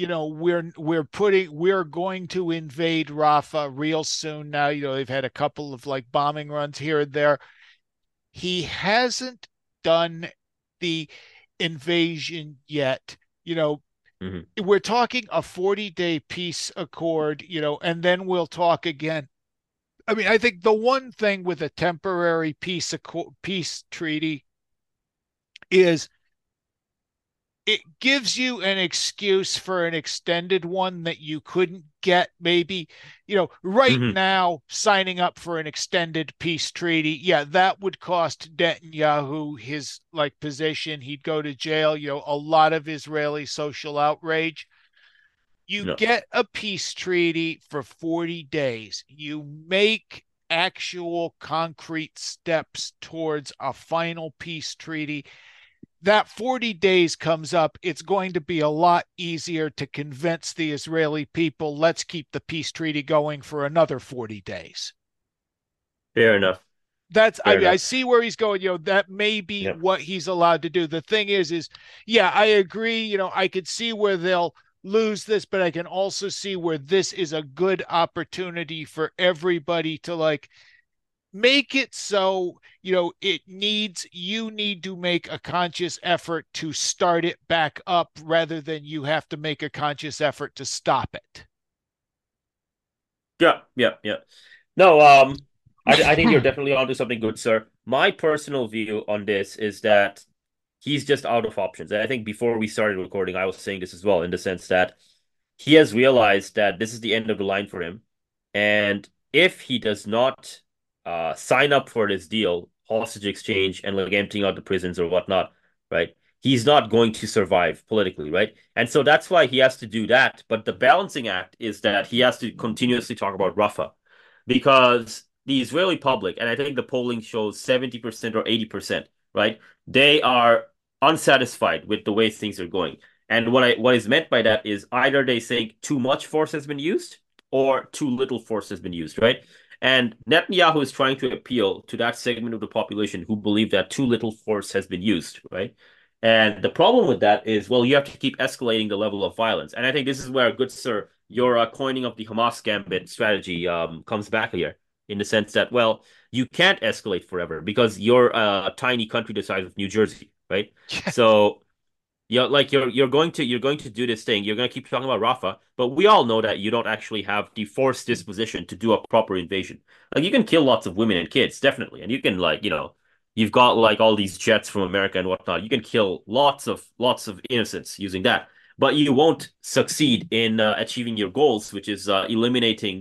A: we're going to invade Rafah real soon now. They've had a couple of like bombing runs here and there. He hasn't done the invasion yet. You know,
B: Hmm.
A: we're talking a 40-day peace accord, and then we'll talk again. I mean, I think the one thing with a temporary peace treaty is it gives you an excuse for an extended one that you couldn't get maybe, right
B: Hmm.
A: now signing up for an extended peace treaty. Yeah, that would cost Netanyahu his like position. He'd go to jail, a lot of Israeli social outrage. You
B: No.
A: get a peace treaty for 40 days. You make actual concrete steps towards a final peace treaty. That 40 days comes up, it's going to be a lot easier to convince the Israeli people, let's keep the peace treaty going for another 40 days.
B: Fair enough.
A: That's, I
B: Fair
A: mean, I
B: enough.
A: see where he's going. That may be
B: Yeah.
A: what he's allowed to do. The thing is, yeah, I agree. I could see where they'll lose this, but I can also see where this is a good opportunity for everybody to like make it so you need to make a conscious effort to start it back up rather than you have to make a conscious effort to stop it.
B: Yeah. Yeah. Yeah. No, I think you're definitely onto something good, sir. My personal view on this is that he's just out of options. And I think before we started recording, I was saying this as well, in the sense that he has realized that this is the end of the line for him. And if he does not sign up for this deal, hostage exchange and like emptying out the prisons or whatnot, right? He's not going to survive politically, right? And so that's why he has to do that. But the balancing act is that he has to continuously talk about Rafah because the Israeli public, and I think the polling shows 70% or 80%, right? They are unsatisfied with the way things are going. And what is meant by that is either they think too much force has been used or too little force has been used, right? And Netanyahu is trying to appeal to that segment of the population who believe that too little force has been used, right? And the problem with that is, well, you have to keep escalating the level of violence. And I think this is where, good sir, your coining of the Hamas gambit strategy comes back here, in the sense that, well, you can't escalate forever because you're a tiny country the size of New Jersey, right? So like you're going to do this thing. You're going to keep talking about Rafah, but we all know that you don't actually have the force disposition to do a proper invasion. Like you can kill lots of women and kids, definitely, and you can you've got like all these jets from America and whatnot. You can kill lots of innocents using that, but you won't succeed in achieving your goals, which is eliminating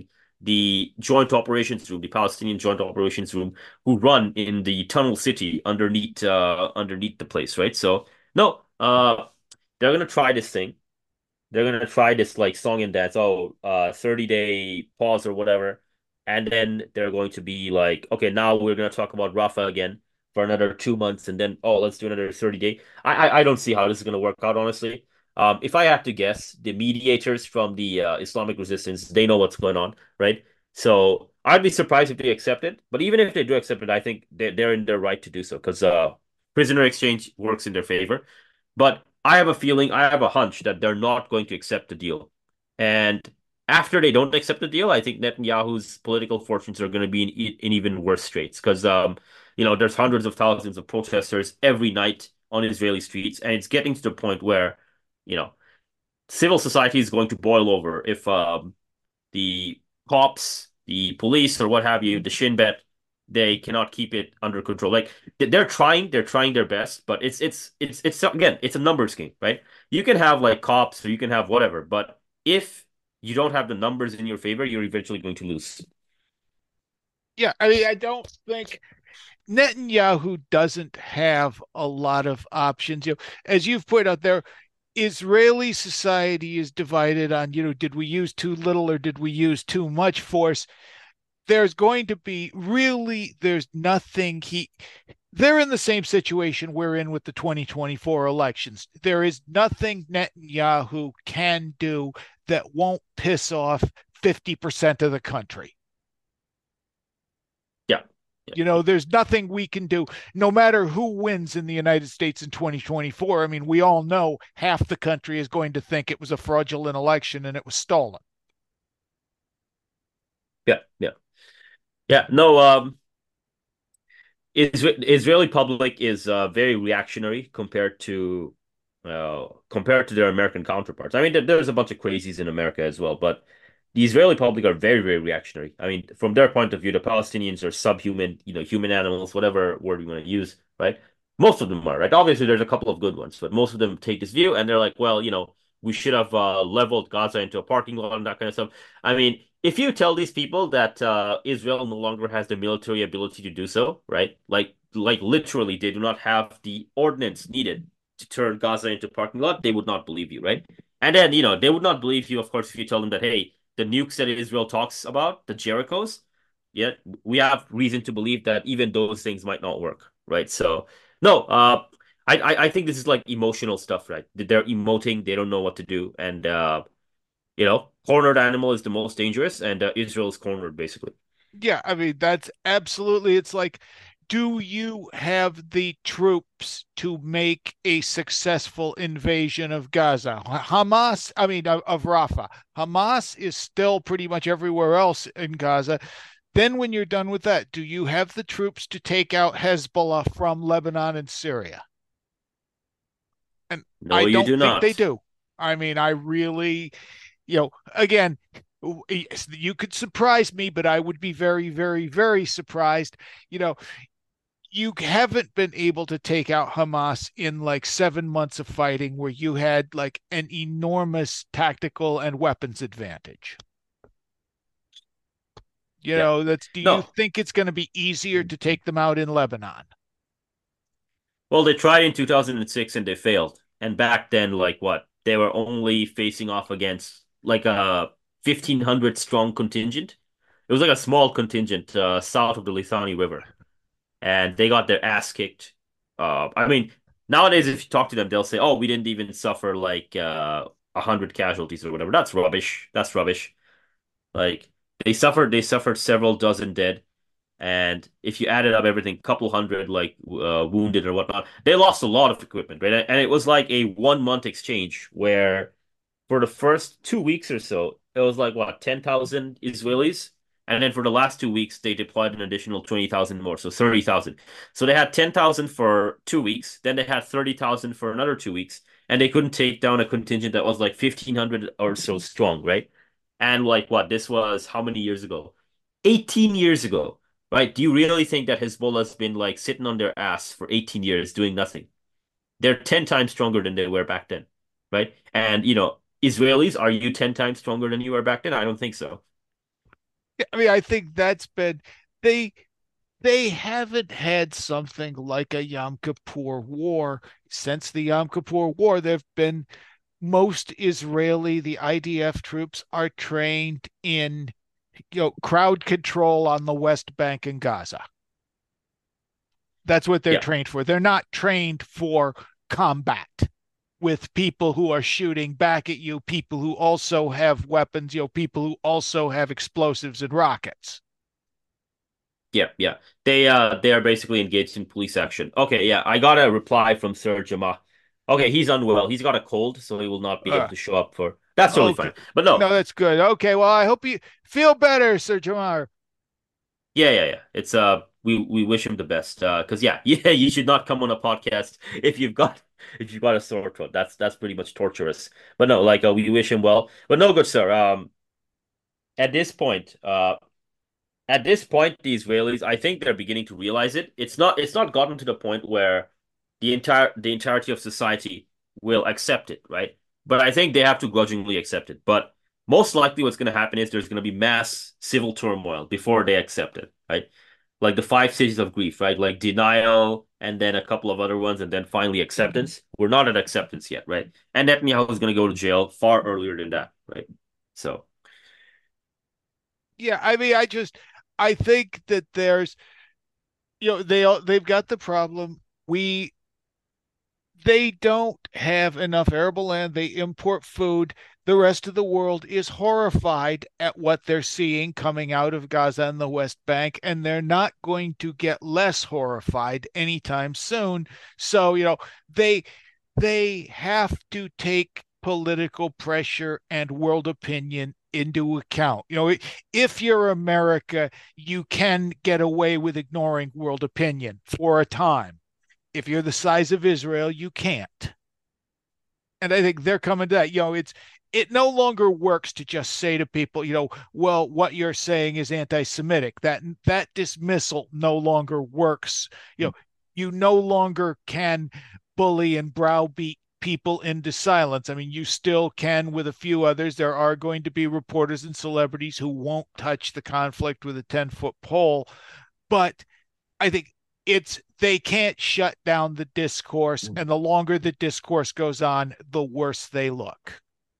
B: the Joint Operations Room, the Palestinian Joint Operations Room, who run in the tunnel city underneath the place, right? So no, they're gonna try this thing. They're gonna try this like song and dance, 30-day pause or whatever. And then they're going to be like, okay, now we're gonna talk about Rafa again for another 2 months, and then let's do another 30 day. I don't see how this is gonna work out, honestly. If I had to guess, the mediators from the Islamic resistance, they know what's going on, right? So I'd be surprised if they accept it. But even if they do accept it, I think they're in their right to do so because prisoner exchange works in their favor. But I have a feeling, I have a hunch that they're not going to accept the deal. And after they don't accept the deal, I think Netanyahu's political fortunes are going to be in even worse straits because, there's hundreds of thousands of protesters every night on Israeli streets, and it's getting to the point where, you know, civil society is going to boil over if the cops, the police, or what have you, the Shin Bet, they cannot keep it under control. Like they're trying their best, but it's again, it's a numbers game, right? You can have like cops or you can have whatever, but if you don't have the numbers in your favor, you're eventually going to lose.
A: Yeah, I mean, I don't think Netanyahu doesn't have a lot of options. As you've pointed out there, Israeli society is divided on, did we use too little or did we use too much force? There's nothing they're in the same situation we're in with the 2024 elections. There is nothing Netanyahu can do that won't piss off 50% of the country.
B: Yeah. Yeah.
A: There's nothing we can do, no matter who wins in the United States in 2024. I mean, we all know half the country is going to think it was a fraudulent election and it was stolen.
B: Yeah. Yeah. Yeah. No, Israeli public is very reactionary compared to their American counterparts. I mean, there's a bunch of crazies in America as well, but the Israeli public are very, very reactionary. I mean, from their point of view, the Palestinians are subhuman, human animals, whatever word we want to use, right? Most of them are, right? Obviously, there's a couple of good ones, but most of them take this view and they're like, well, we should have leveled Gaza into a parking lot and that kind of stuff. I mean, if you tell these people that Israel no longer has the military ability to do so, right? Like literally, they do not have the ordnance needed to turn Gaza into a parking lot, they would not believe you, right? And then, they would not believe you, of course, if you tell them that, hey, the nukes that Israel talks about, the Jerichos, yeah, we have reason to believe that even those things might not work, right? So, no, I think this is like emotional stuff, right? They're emoting, they don't know what to do, and cornered animal is the most dangerous, and Israel is cornered basically.
A: Yeah, I mean, that's absolutely, it's like, do you have the troops to make a successful invasion of Gaza? Hamas, I mean, of Rafah. Hamas is still pretty much everywhere else in Gaza. Then, when you're done with that, do you have the troops to take out Hezbollah from Lebanon and Syria? And I
B: No, you
A: don't
B: do
A: think they
B: not.
A: do. I mean, I really, again, you could surprise me, but I would be very, very, very surprised. You know, you haven't been able to take out Hamas in like 7 months of fighting where you had like an enormous tactical and weapons advantage.
B: Yeah.
A: Do you
B: No.
A: think it's going to be easier to take them out in Lebanon?
B: Well, they tried in 2006 and they failed. And back then, like what? They were only facing off against like a 1,500 strong contingent. It was like a small contingent south of the Litani River. And they got their ass kicked. I mean, nowadays, if you talk to them, they'll say, "Oh, we didn't even suffer like 100 casualties or whatever." That's rubbish. That's rubbish. Like they suffered several dozen dead. And if you added up everything, couple hundred like wounded or whatnot, they lost a lot of equipment, right? And it was like a 1 month exchange where for the first 2 weeks or so, it was like what, 10,000 Israelis, and then for the last 2 weeks, they deployed an additional 20,000 more, so 30,000. So they had 10,000 for 2 weeks, then they had 30,000 for another 2 weeks, and they couldn't take down a contingent that was like 1,500 or so strong, right? And like what, this was how many years ago? 18 years ago. Right? Do you really think that Hezbollah's been like sitting on their ass for 18 years doing nothing? They're 10 times stronger than they were back then, right? And Israelis, are you 10 times stronger than you were back then? I don't think so.
A: I mean, I think that's been they they haven't had something like a Yom Kippur war since the Yom Kippur War. There've been most Israeli, the IDF troops are trained in crowd control on the West Bank and Gaza. That's what they're
B: Yeah,
A: trained for. They're not trained for combat with people who are shooting back at you, people who also have weapons, people who also have explosives and rockets.
B: yeah, yeah. They are basically engaged in police action. Okay, yeah. I got a reply from Sir Jama. Okay, he's unwell. He's got a cold, so he will not be able
A: Uh,
B: to show up for. That's totally
A: okay.
B: fine. But no,
A: No, that's good. Okay. Well, I hope you feel better, Sir Jamar.
B: yeah, yeah, yeah. It's we wish him the best. Because yeah, yeah, you should not come on a podcast if you've got a sore throat. That's pretty much torturous. But no, like we wish him well. But no, good sir. At this point, the Israelis, I think they're beginning to realize it. It's not gotten to the point where the entirety of society will accept it, right? But I think they have to grudgingly accept it. But most likely what's going to happen is there's going to be mass civil turmoil before they accept it, right? Like the five stages of grief, right? Like denial and then a couple of other ones and then finally acceptance. We're not at acceptance yet, right? And Netanyahu is going to go to jail far earlier than that, right? So,
A: Yeah, I mean, I think that there's, they've got the problem. They don't have enough arable land. They import food. The rest of the world is horrified at what they're seeing coming out of Gaza and the West Bank, and they're not going to get less horrified anytime soon. So, they they have to take political pressure and world opinion into account. If you're America, you can get away with ignoring world opinion for a time. If you're the size of Israel, you can't. And I think they're coming to that. It no longer works to just say to people, well, what you're saying is anti-Semitic. That dismissal no longer works. You no longer can bully and browbeat people into silence. I mean, you still can with a few others. There are going to be reporters and celebrities who won't touch the conflict with a 10-foot pole, but I think it's they can't shut down the discourse, and the longer the discourse goes on, the worse they look.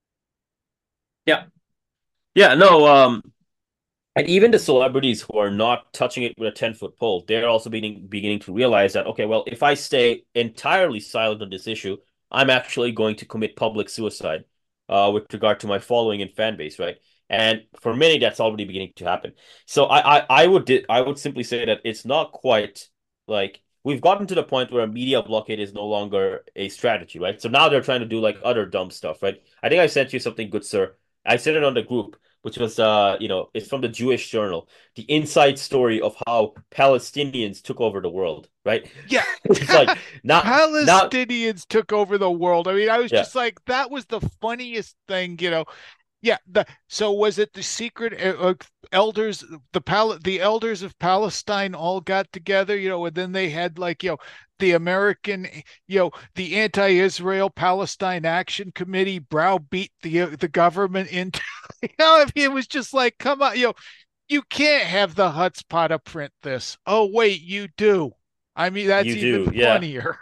B: yeah. Yeah, no, and even the celebrities who are not touching it with a 10-foot pole, they're also beginning to realize that, okay, well, if I stay entirely silent on this issue, I'm actually going to commit public suicide with regard to my following and fan base, right? And for many, that's already beginning to happen. So I would simply say that it's not quite like we've gotten to the point where a media blockade is no longer a strategy, right? So now they're trying to do like other dumb stuff, right? I think I sent you something good, sir. I sent it on the group which was it's from the Jewish Journal, the inside story of how Palestinians took over the world, right?
A: Yeah.
B: It's like now
A: Palestinians took over the world. I mean, I was
B: yeah.
A: just like, that was the funniest thing. Yeah. So was it the secret elders, the elders of Palestine all got together, and then they had like, the American, the anti-Israel Palestine Action Committee browbeat the government into, I mean, it was just like, come on, you can't have the Chutzpah to print this. Oh, wait, you do. I mean, that's
B: You
A: even
B: do, yeah.
A: funnier.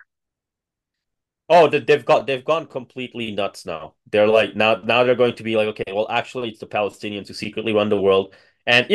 B: Oh, they've gone completely nuts now. They're like now they're going to be like, okay, well, actually, it's the Palestinians who secretly run the world. And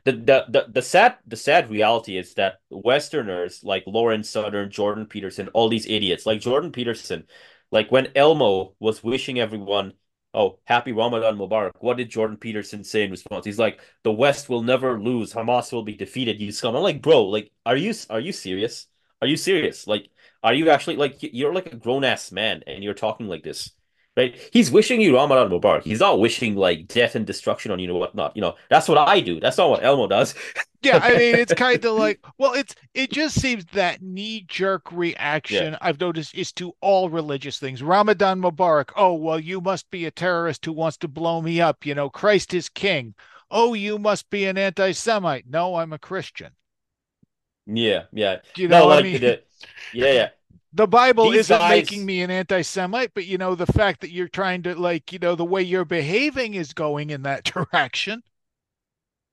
B: the sad reality is that Westerners like Lawrence Southern, Jordan Peterson, all these idiots like Jordan Peterson, like when Elmo was wishing everyone, oh, happy Ramadan Mubarak, what did Jordan Peterson say in response? He's like, the West will never lose, Hamas will be defeated, you scum. I'm like, bro, like, are you serious? Are you serious? Like. Are you actually like you're like a grown ass man and you're talking like this, right? He's wishing you Ramadan Mubarak. He's not wishing like death and destruction on you and whatnot. That's what I do. That's not what Elmo does.
A: Yeah, I mean, it's kind of like, well, it just seems that knee-jerk
B: Yeah,
A: reaction I've noticed is to all religious things. Ramadan Mubarak. Oh, well, you must be a terrorist who wants to blow me up. Christ is king. Oh, you must be an anti-Semite. No, I'm a Christian.
B: yeah, yeah. No,
A: I
B: like
A: mean,
B: yeah, yeah.
A: the Bible
B: These
A: isn't making
B: guys,
A: me an anti-Semite, but the fact that you're trying to, like, the way you're behaving is going in that direction.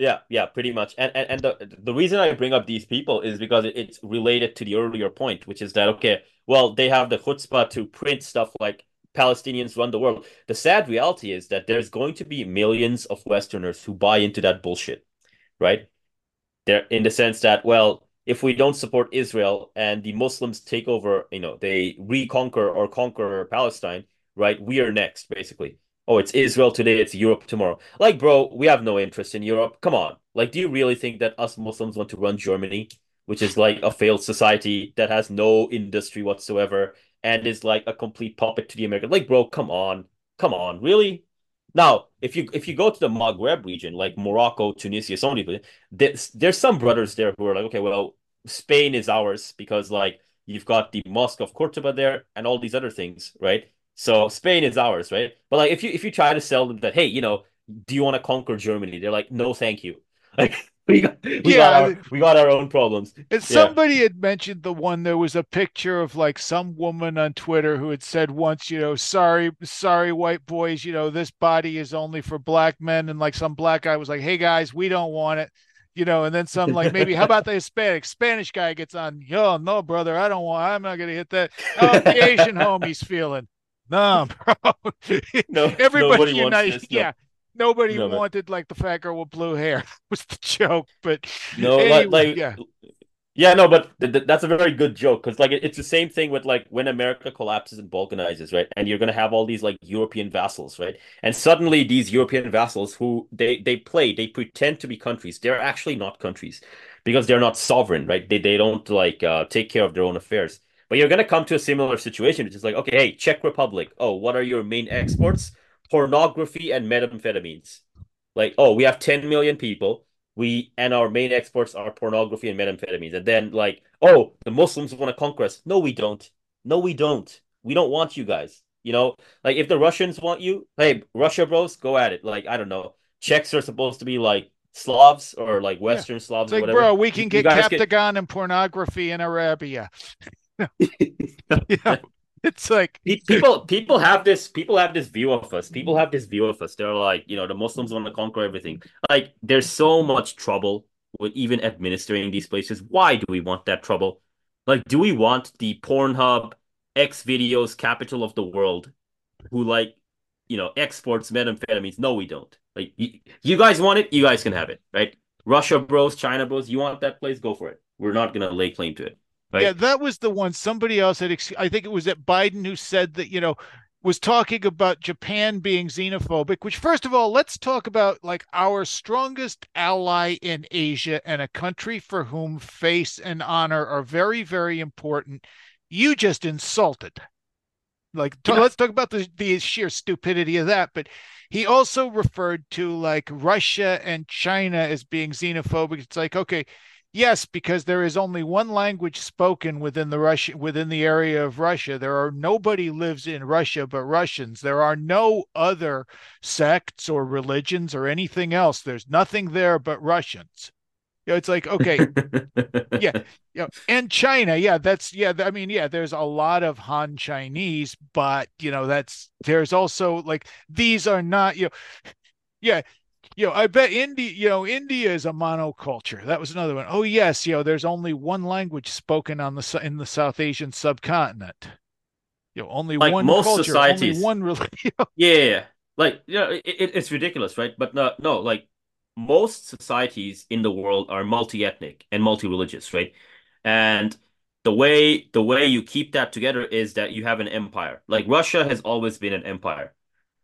B: yeah, pretty much. And the reason I bring up these people is because it's related to the earlier point, which is that okay, well, they have the chutzpah to print stuff like Palestinians run the world. The sad reality is that there's going to be millions of Westerners who buy into that bullshit, right? They're in the sense that, well, if we don't support Israel and the Muslims take over, they reconquer or conquer Palestine, right? We are next, basically. Oh, it's Israel today, it's Europe tomorrow. Like, bro, we have no interest in Europe. Come on. Like, do you really think that us Muslims want to run Germany, which is like a failed society that has no industry whatsoever and is like a complete puppet to the American? Like, bro, come on. Come on, really? Now, if you go to the Maghreb region, like Morocco, Tunisia, so many places, there's some brothers there who are like, okay, well, Spain is ours because like you've got the Mosque of Cordoba there and all these other things, right? So Spain is ours, right? But like if you try to sell them that, hey, do you want to conquer Germany? They're like, no, thank you. Like
A: Yeah,
B: we got our own problems.
A: and
B: Yeah.
A: somebody had mentioned the one, there was a picture of like some woman on Twitter who had said once, sorry, sorry, white boys, this body is only for black men. And like some black guy was like, hey guys, we don't want it. And then some like maybe how about the Hispanic Spanish guy gets on, yo, no, brother, I'm not gonna hit that. How the Asian homies feeling? No, bro.
B: No,
A: Everybody
B: nobody wants
A: unite.
B: this.
A: Yeah.
B: No,
A: Nobody
B: no, man.
A: wanted like the fat girl with blue hair was the joke. But
B: No,
A: anyway, yeah.
B: yeah, no, but that's a very good joke because like it's the same thing with like when America collapses and balkanizes, right? And you're gonna have all these like European vassals, right? And suddenly these European vassals who they pretend to be countries. They're actually not countries because they're not sovereign, right? They don't like take care of their own affairs. But you're gonna come to a similar situation, which is like, okay, hey, Czech Republic. Oh, what are your main exports? Pornography and methamphetamines. Like, oh, we have 10 million people. We and our main exports are pornography and methamphetamines. And then like, oh, the Muslims want to conquer us. No, we don't. No, we don't. We don't want you guys. Like if the Russians want you, hey, Russia bros, go at it. Like, I don't know. Czechs are supposed to be like Slavs or like
A: Yeah.
B: Western
A: It's
B: Slavs or
A: like,
B: whatever.
A: bro, we
B: You,
A: can
B: you
A: get
B: guys get
A: Captagon and pornography in Arabia. You know, it's like,
B: people have this view of us. People have this view of us. They're like, the Muslims want to conquer everything. Like, there's so much trouble with even administering these places. Why do we want that trouble? Like, do we want the Pornhub X videos capital of the world who like, exports methamphetamines? No, we don't. Like, you guys want it, you guys can have it, right? Russia bros, China bros, you want that place, go for it. We're not gonna lay claim to it,
A: yeah,
B: right?
A: that was the one somebody else had. I think it was at Biden who said that, was talking about Japan being xenophobic, which, first of all, let's talk about like our strongest ally in Asia and a country for whom face and honor are very, very important. You just insulted. Like,
B: Yeah.
A: let's talk about the sheer stupidity of that. But he also referred to like Russia and China as being xenophobic. It's like, okay, yes, because there is only one language spoken within the area of Russia. Nobody lives in Russia but Russians. There are no other sects or religions or anything else. There's nothing there but Russians. It's like, okay, yeah, and China, yeah, that's yeah. I mean, yeah, there's a lot of Han Chinese, but there's also like these are not, yeah, I bet India is a monoculture. That was another one. Oh yes, there's only one language spoken in the South Asian subcontinent. Only
B: Like
A: one
B: most
A: culture, only
B: societies.
A: one religion.
B: Yeah, yeah, yeah. Like, it's ridiculous, right? But no, no, like most societies in the world are multi-ethnic and multi-religious, right? And the way you keep that together is that you have an empire. Like Russia has always been an empire.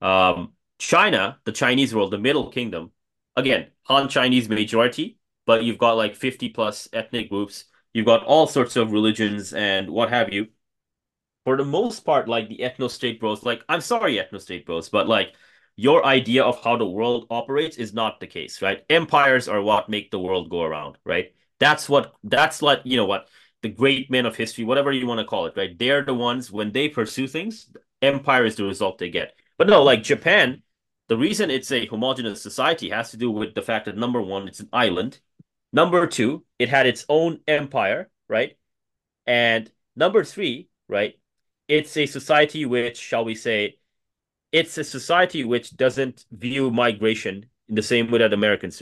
B: China, the Chinese world, the Middle Kingdom, again, Han Chinese majority, but you've got like 50 plus ethnic groups. You've got all sorts of religions and what have you for the most part, like the ethno state bros, like I'm sorry, ethno state bros, but like your idea of how the world operates is not the case, right? Empires are what make the world go around, right? That's like, what, the great men of history, whatever you want to call it, right? They're the ones when they pursue things, empire is the result they get. But no, like Japan, the reason it's a homogenous society has to do with the fact that number one, it's an island. Number two, it had its own empire, right? And number three, right? It's a society which, shall we say, it's a society which doesn't view migration in the same way that Americans do, right?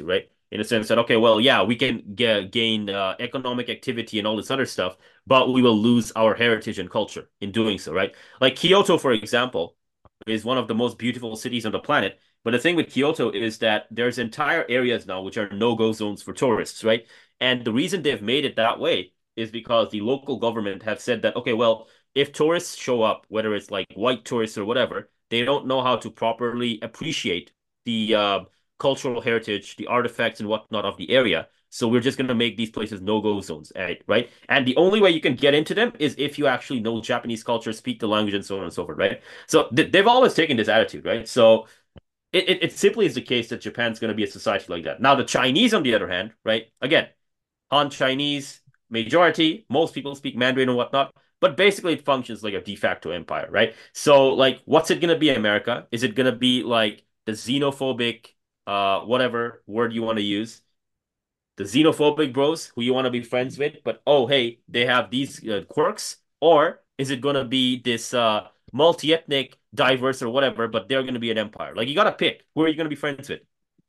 B: in a sense that, okay, well, yeah, we can gain economic activity and all this other stuff, but we will lose our heritage and culture in doing so, right? Like Kyoto, for example, is one of the most beautiful cities on the planet. But the thing with Kyoto is that there's entire areas now which are no-go zones for tourists, right? And the reason they've made it that way is because the local government have said that, okay, well, if tourists show up, whether it's like white tourists or whatever, they don't know how to properly appreciate the cultural heritage, the artifacts and whatnot of the area. So we're just going to make these places no-go zones, right? And the only way you can get into them is if you actually know Japanese culture, speak the language, and so on and so forth, right? So they've always taken this attitude, right? So it simply is the case that Japan's going to be a society like that. Now, the Chinese, on the other hand, right? Again, Han Chinese majority, most people speak Mandarin and whatnot, but basically it functions like a de facto empire, right? So, like, what's it going to be in America? Is it going to be like the xenophobic, whatever word you want to use? The xenophobic bros who you want to be friends with, but oh, hey, they have these quirks? Or is it going to be this multi-ethnic, diverse, or whatever, but they're going to be an empire? Like, you got to pick. Who are you going to be friends with?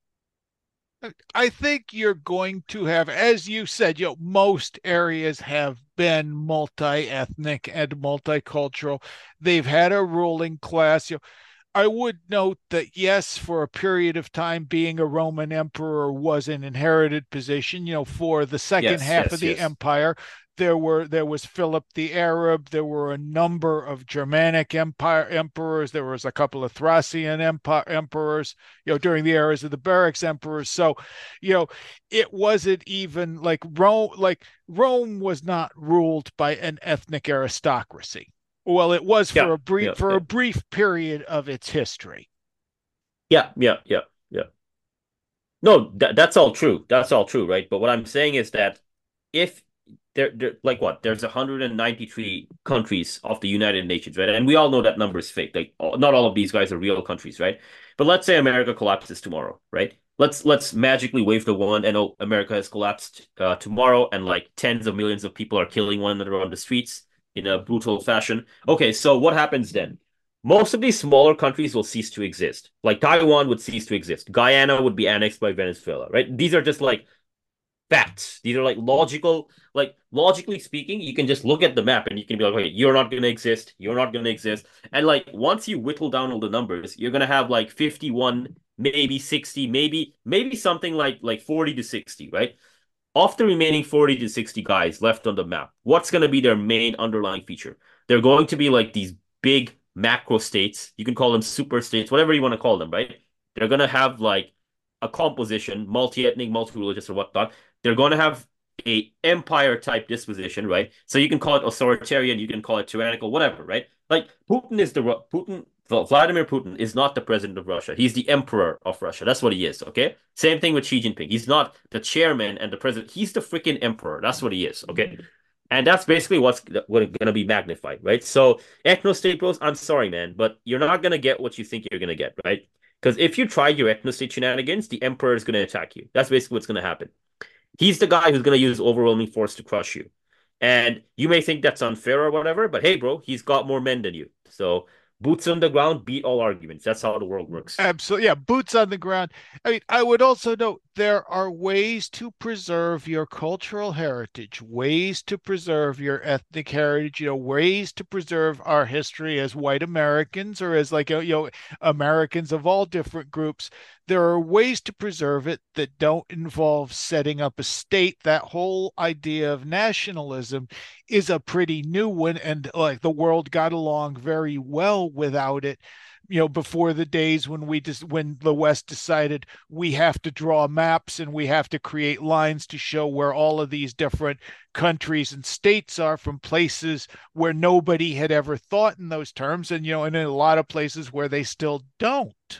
A: I think you're going to have, as you said, most areas have been multi-ethnic and multicultural. They've had a ruling class. I would note that yes, for a period of time, being a Roman emperor was an inherited position. For the second
B: Yes,
A: half of
B: yes,
A: the
B: yes.
A: empire, there was Philip the Arab. There were a number of Germanic empire emperors. There was a couple of Thracian emperors. During the eras of the barracks emperors. So, you know, it wasn't even like Rome. Like Rome was not ruled by an ethnic aristocracy. Well, it was
B: Yeah,
A: for a brief
B: yeah,
A: for
B: yeah.
A: a brief period of its history.
B: Yeah, yeah, yeah, yeah. No, that's all true. That's all true, right? But what I'm saying is that if there like what, there's 193 countries of the United Nations, right? And we all know that number is fake. Like not all of these guys are real countries, right? But let's say America collapses tomorrow, right? Let's magically wave the wand and oh, America has collapsed tomorrow, and like tens of millions of people are killing one another on the streets in a brutal fashion. Okay, so what happens then? Most of these smaller countries will cease to exist. Like Taiwan would cease to exist. Guyana would be annexed by Venezuela, right? These are just like facts. These are like logically speaking, you can just look at the map and you can be like, okay, you're not going to exist. You're not going to exist. And like once you whittle down all the numbers, you're going to have like 51, maybe 60, maybe something like 40 to 60, right? Of the remaining 40 to 60 guys left on the map, what's going to be their main underlying feature? They're going to be like these big macro states. You can call them super states, whatever you want to call them, right? They're going to have like a composition, multi-ethnic, multi-religious, or whatnot. They're going to have a empire type disposition, right? So you can call it authoritarian, you can call it tyrannical, whatever, right? Like Vladimir Putin is not the president of Russia. He's the emperor of Russia. That's what he is, okay? Same thing with Xi Jinping. He's not the chairman and the president. He's the freaking emperor. That's what he is, okay? And that's basically what's going to be magnified, right? So, ethno state bros, I'm sorry, man, but you're not going to get what you think you're going to get, right? Because if you try your ethno state shenanigans, the emperor is going to attack you. That's basically what's going to happen. He's the guy who's going to use overwhelming force to crush you. And you may think that's unfair or whatever, but hey, bro, he's got more men than you. So boots on the ground beat all arguments. That's how the world works.
A: Absolutely. Yeah, boots on the ground. I mean, I would also note there are ways to preserve your cultural heritage, ways to preserve your ethnic heritage, ways to preserve our history as white Americans or as like, Americans of all different groups. There are ways to preserve it that don't involve setting up a state. That whole idea of nationalism is a pretty new one. And like the world got along very well without it, before the days when the West decided we have to draw maps and we have to create lines to show where all of these different countries and states are from places where nobody had ever thought in those terms, and in a lot of places where they still don't.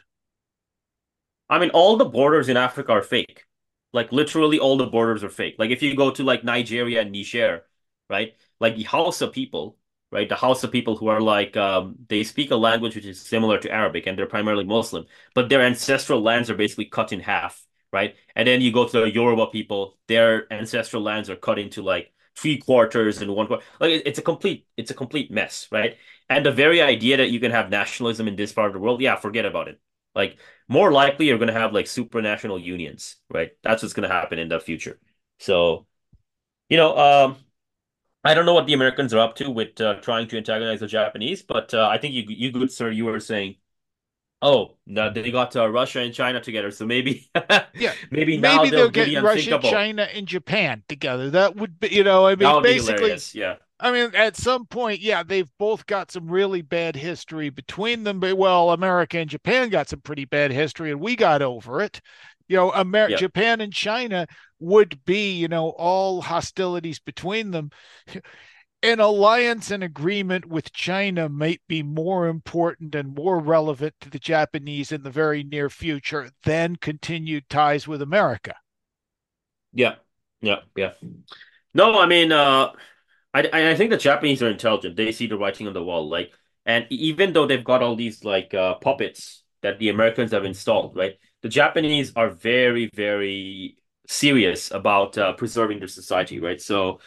B: I mean, all the borders in Africa are fake. Like literally all the borders are fake. Like if you go to like Nigeria and Niger, right? Like the Hausa people, right? The Hausa people who are like they speak a language which is similar to Arabic and they're primarily Muslim, but their ancestral lands are basically cut in half, right? And then you go to the Yoruba people, their ancestral lands are cut into like three quarters and one quarter. Like it's a complete mess, right? And the very idea that you can have nationalism in this part of the world, yeah, forget about it. Like more likely you're going to have like supranational unions, right? That's what's going to happen in the future. So, you know, I don't know what the Americans are up to with trying to antagonize the Japanese, but I think you good sir, you were saying, oh, no, they got Russia and China together, so maybe
A: Yeah,
B: maybe now
A: maybe they'll
B: they'll do
A: get
B: the
A: Russia,
B: unthinkable.
A: China, and Japan together. That would be, I
B: That
A: mean,
B: would be
A: basically,
B: hilarious. Yeah.
A: I mean, at some point, yeah, they've both got some really bad history between them. But well, America and Japan got some pretty bad history, and we got over it.
B: Yeah.
A: Japan and China would be, all hostilities between them. An alliance and agreement with China might be more important and more relevant to the Japanese in the very near future than continued ties with America.
B: Yeah. Yeah. Yeah. No, I mean, I think the Japanese are intelligent. They see the writing on the wall. Like, and even though they've got all these like puppets that the Americans have installed, right? The Japanese are very, very serious about preserving their society, right? So,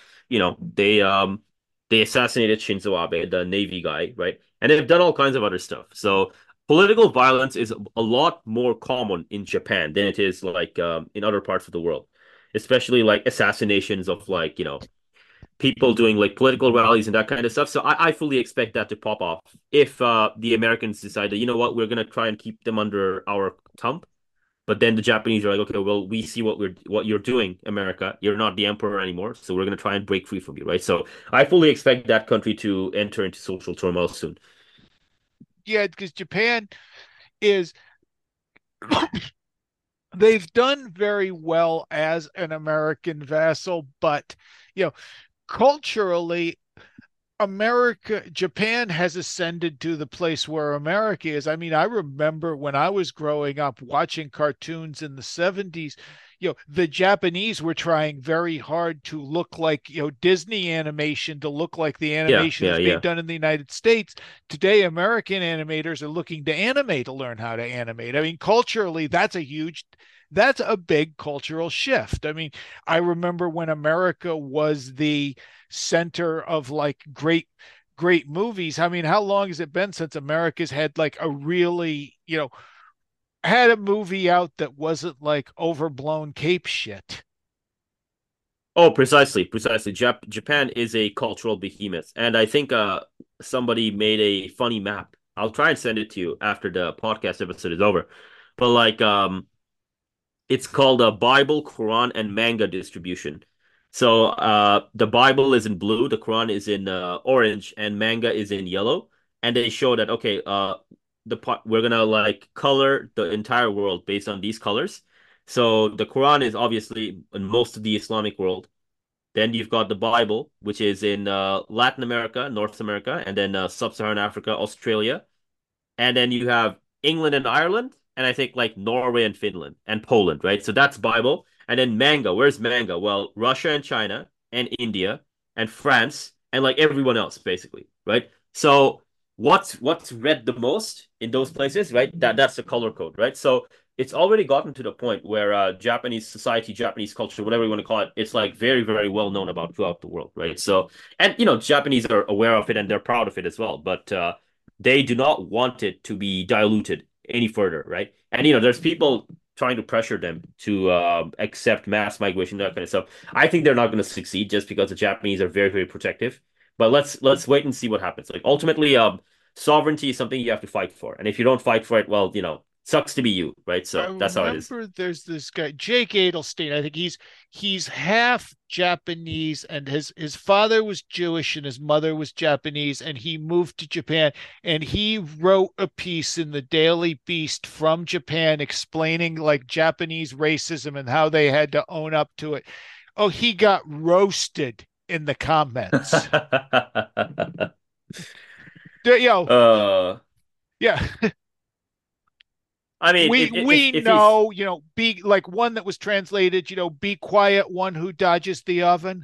B: they assassinated Shinzo Abe, the Navy guy, right? And they've done all kinds of other stuff. So political violence is a lot more common in Japan than it is like in other parts of the world, especially like assassinations of like, people doing like political rallies and that kind of stuff. So I fully expect that to pop off if the Americans decide that, you know what, we're gonna try and keep them under our thumb. But then the Japanese are like, okay, well, we see what you're doing, America. You're not the emperor anymore, so we're gonna try and break free from you, right? So I fully expect that country to enter into social turmoil soon.
A: Yeah, because Japan is, they've done very well as an American vassal, but, you know, culturally, Japan has ascended to the place where America is. I mean, I remember when I was growing up watching cartoons in the 70s, the Japanese were trying very hard to look like, Disney animation, to look like the
B: Yeah,
A: animation
B: yeah,
A: that's being
B: yeah.
A: done in the United States. Today, American animators are looking to animate to learn how to animate. I mean, culturally, that's a big cultural shift. I mean, I remember when America was the center of like great movies. I mean, how long has it been since America's had like a really, had a movie out that wasn't like overblown cape shit?
B: Oh, precisely, precisely. Japan is a cultural behemoth, and I think somebody made a funny map. I'll try and send it to you after the podcast episode is over. But like it's called a Bible, Quran, and manga distribution. So the Bible is in blue, the Quran is in orange, and manga is in yellow. And they show that okay, we're gonna like color the entire world based on these colors. So the Quran is obviously in most of the Islamic world. Then you've got the Bible, which is in Latin America, North America, and then Sub-Saharan Africa, Australia. And then you have England and Ireland, and I think like Norway and Finland and Poland, right? So that's Bible. And then manga. Where's manga? Well, Russia and China and India and France and like everyone else, basically, right? So what's read the most in those places, right? That's the color code, right? So it's already gotten to the point where Japanese society, Japanese culture, whatever you want to call it, it's like very, very well known about throughout the world, right? So, and Japanese are aware of it and they're proud of it as well. But they do not want it to be diluted any further, right? And there's people trying to pressure them to accept mass migration, that kind of stuff. I think they're not going to succeed just because the Japanese are very, very protective. But let's wait and see what happens. Like ultimately, sovereignty is something you have to fight for, and if you don't fight for it, well, sucks to be you, right?
A: I
B: So that's how it is.
A: remember there's this guy Jake Adelstein. I think he's half Japanese, and his father was Jewish and his mother was Japanese, and he moved to Japan, and he wrote a piece in the Daily Beast from Japan explaining like Japanese racism and how they had to own up to it. Oh, he got roasted in the comments. You know,
B: uh,
A: yeah,
B: I mean,
A: we
B: if he's
A: know, be like one that was translated, be quiet, one who dodges the oven.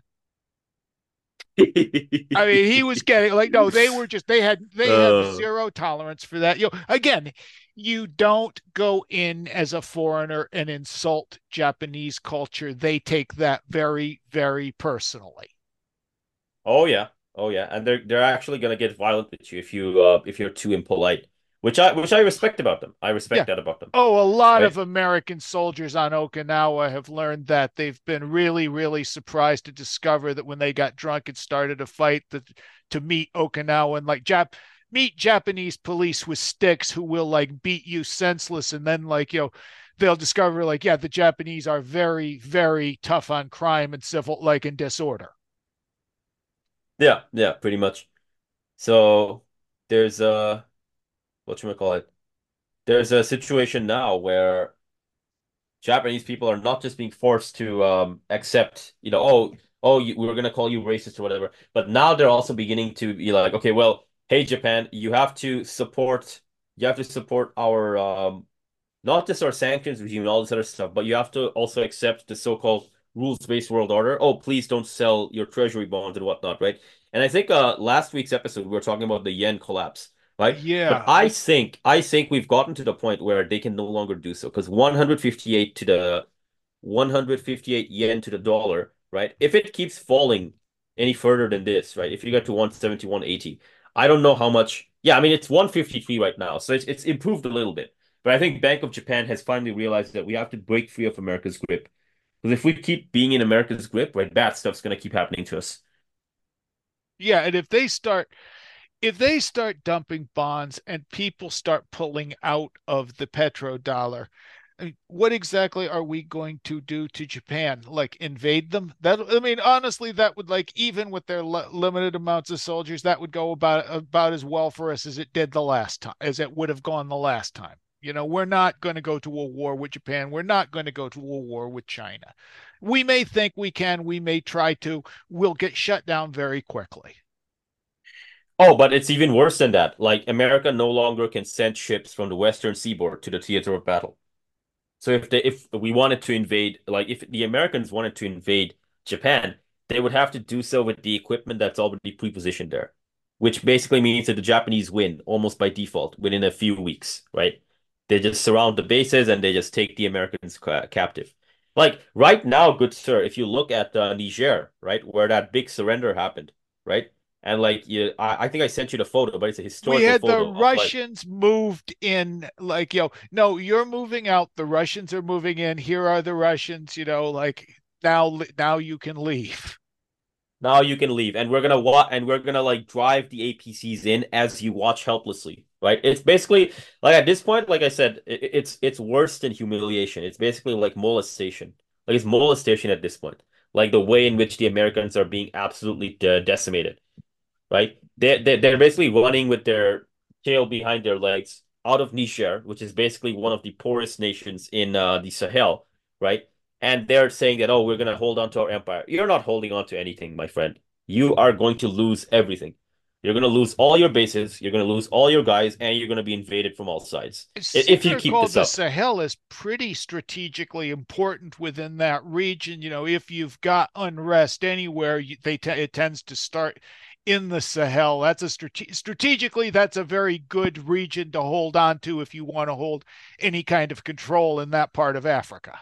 A: I mean, he was getting like, no, they have
B: uh,
A: zero tolerance for that. Again, you don't go in as a foreigner and insult Japanese culture. They take that very, very personally.
B: oh yeah, oh yeah, and they're actually gonna get violent with you if you're too impolite, which I respect about them. I
A: Yeah.
B: respect that about them,
A: Oh, a lot of
B: right?
A: American soldiers on Okinawa have learned that. They've been really, really surprised to discover that when they got drunk and started a fight, that to meet Okinawan, like meet Japanese police with sticks who will like beat you senseless, and then like they'll discover like yeah, the Japanese are very, very tough on crime and civil like and disorder.
B: Yeah, yeah, pretty much. So there's a what you call it? There's a situation now where Japanese people are not just being forced to accept, we're gonna call you racist or whatever, but now they're also beginning to be like, okay, well, hey, Japan, you have to support our not just our sanctions regime and all this other stuff, but you have to also accept the so-called rules-based world order. Oh, please don't sell your treasury bonds and whatnot, right? And I think last week's episode we were talking about the yen collapse, right? But
A: Yeah,
B: I think we've gotten to the point where they can no longer do so because 158 yen to the dollar, right? If it keeps falling any further than this, right? If you get to 170, 180, I don't know how much. Yeah, I mean it's 153 right now, so it's improved a little bit. But I think Bank of Japan has finally realized that we have to break free of America's grip. Because if we keep being in America's grip, right, bad stuff's gonna keep happening to us.
A: yeah, and if they start dumping bonds and people start pulling out of the petrodollar, I mean, what exactly are we going to do to Japan? Like invade them? That I mean, honestly, that would like even with their limited amounts of soldiers, that would go about as well for us as it did the last time, as it would have gone the last time. We're not going to go to a war with Japan. We're not going to go to a war with China. We may think we can. We may try to. We'll get shut down very quickly.
B: Oh, but it's even worse than that. Like America no longer can send ships from the western seaboard to the theater of battle. So if we wanted to invade, like if the Americans wanted to invade Japan, they would have to do so with the equipment that's already pre-positioned there, which basically means that the Japanese win almost by default within a few weeks, right? They just surround the bases and they just take the Americans captive. Like right now, good sir, if you look at Niger, right, where that big surrender happened, right? And like I think I sent you the photo, but it's a
A: We
B: historical
A: had the
B: photo of like
A: Russians moved in, like, no, you're moving out. The Russians are moving in. Here are the Russians, like now you can leave.
B: now you can leave, and we're gonna like drive the APCs in as you watch helplessly, right? It's basically like at this point, like I said, it's worse than humiliation. It's basically like molestation. Like it's molestation at this point. Like the way in which the Americans are being absolutely decimated, right? They're basically running with their tail behind their legs out of Niger, which is basically one of the poorest nations in the Sahel, right? And they're saying that, oh, we're going to hold on to our empire. You're not holding on to anything, my friend. You are going to lose everything. You're going to lose all your bases, you're going to lose all your guys, and you're going to be invaded from all sides
A: I seem
B: if
A: to
B: you keep
A: recall
B: this
A: the
B: up.
A: Sahel is pretty strategically important within that region. If you've got unrest anywhere, it tends to start in the Sahel. That's strategically that's a very good region to hold on to if you want to hold any kind of control in that part of Africa.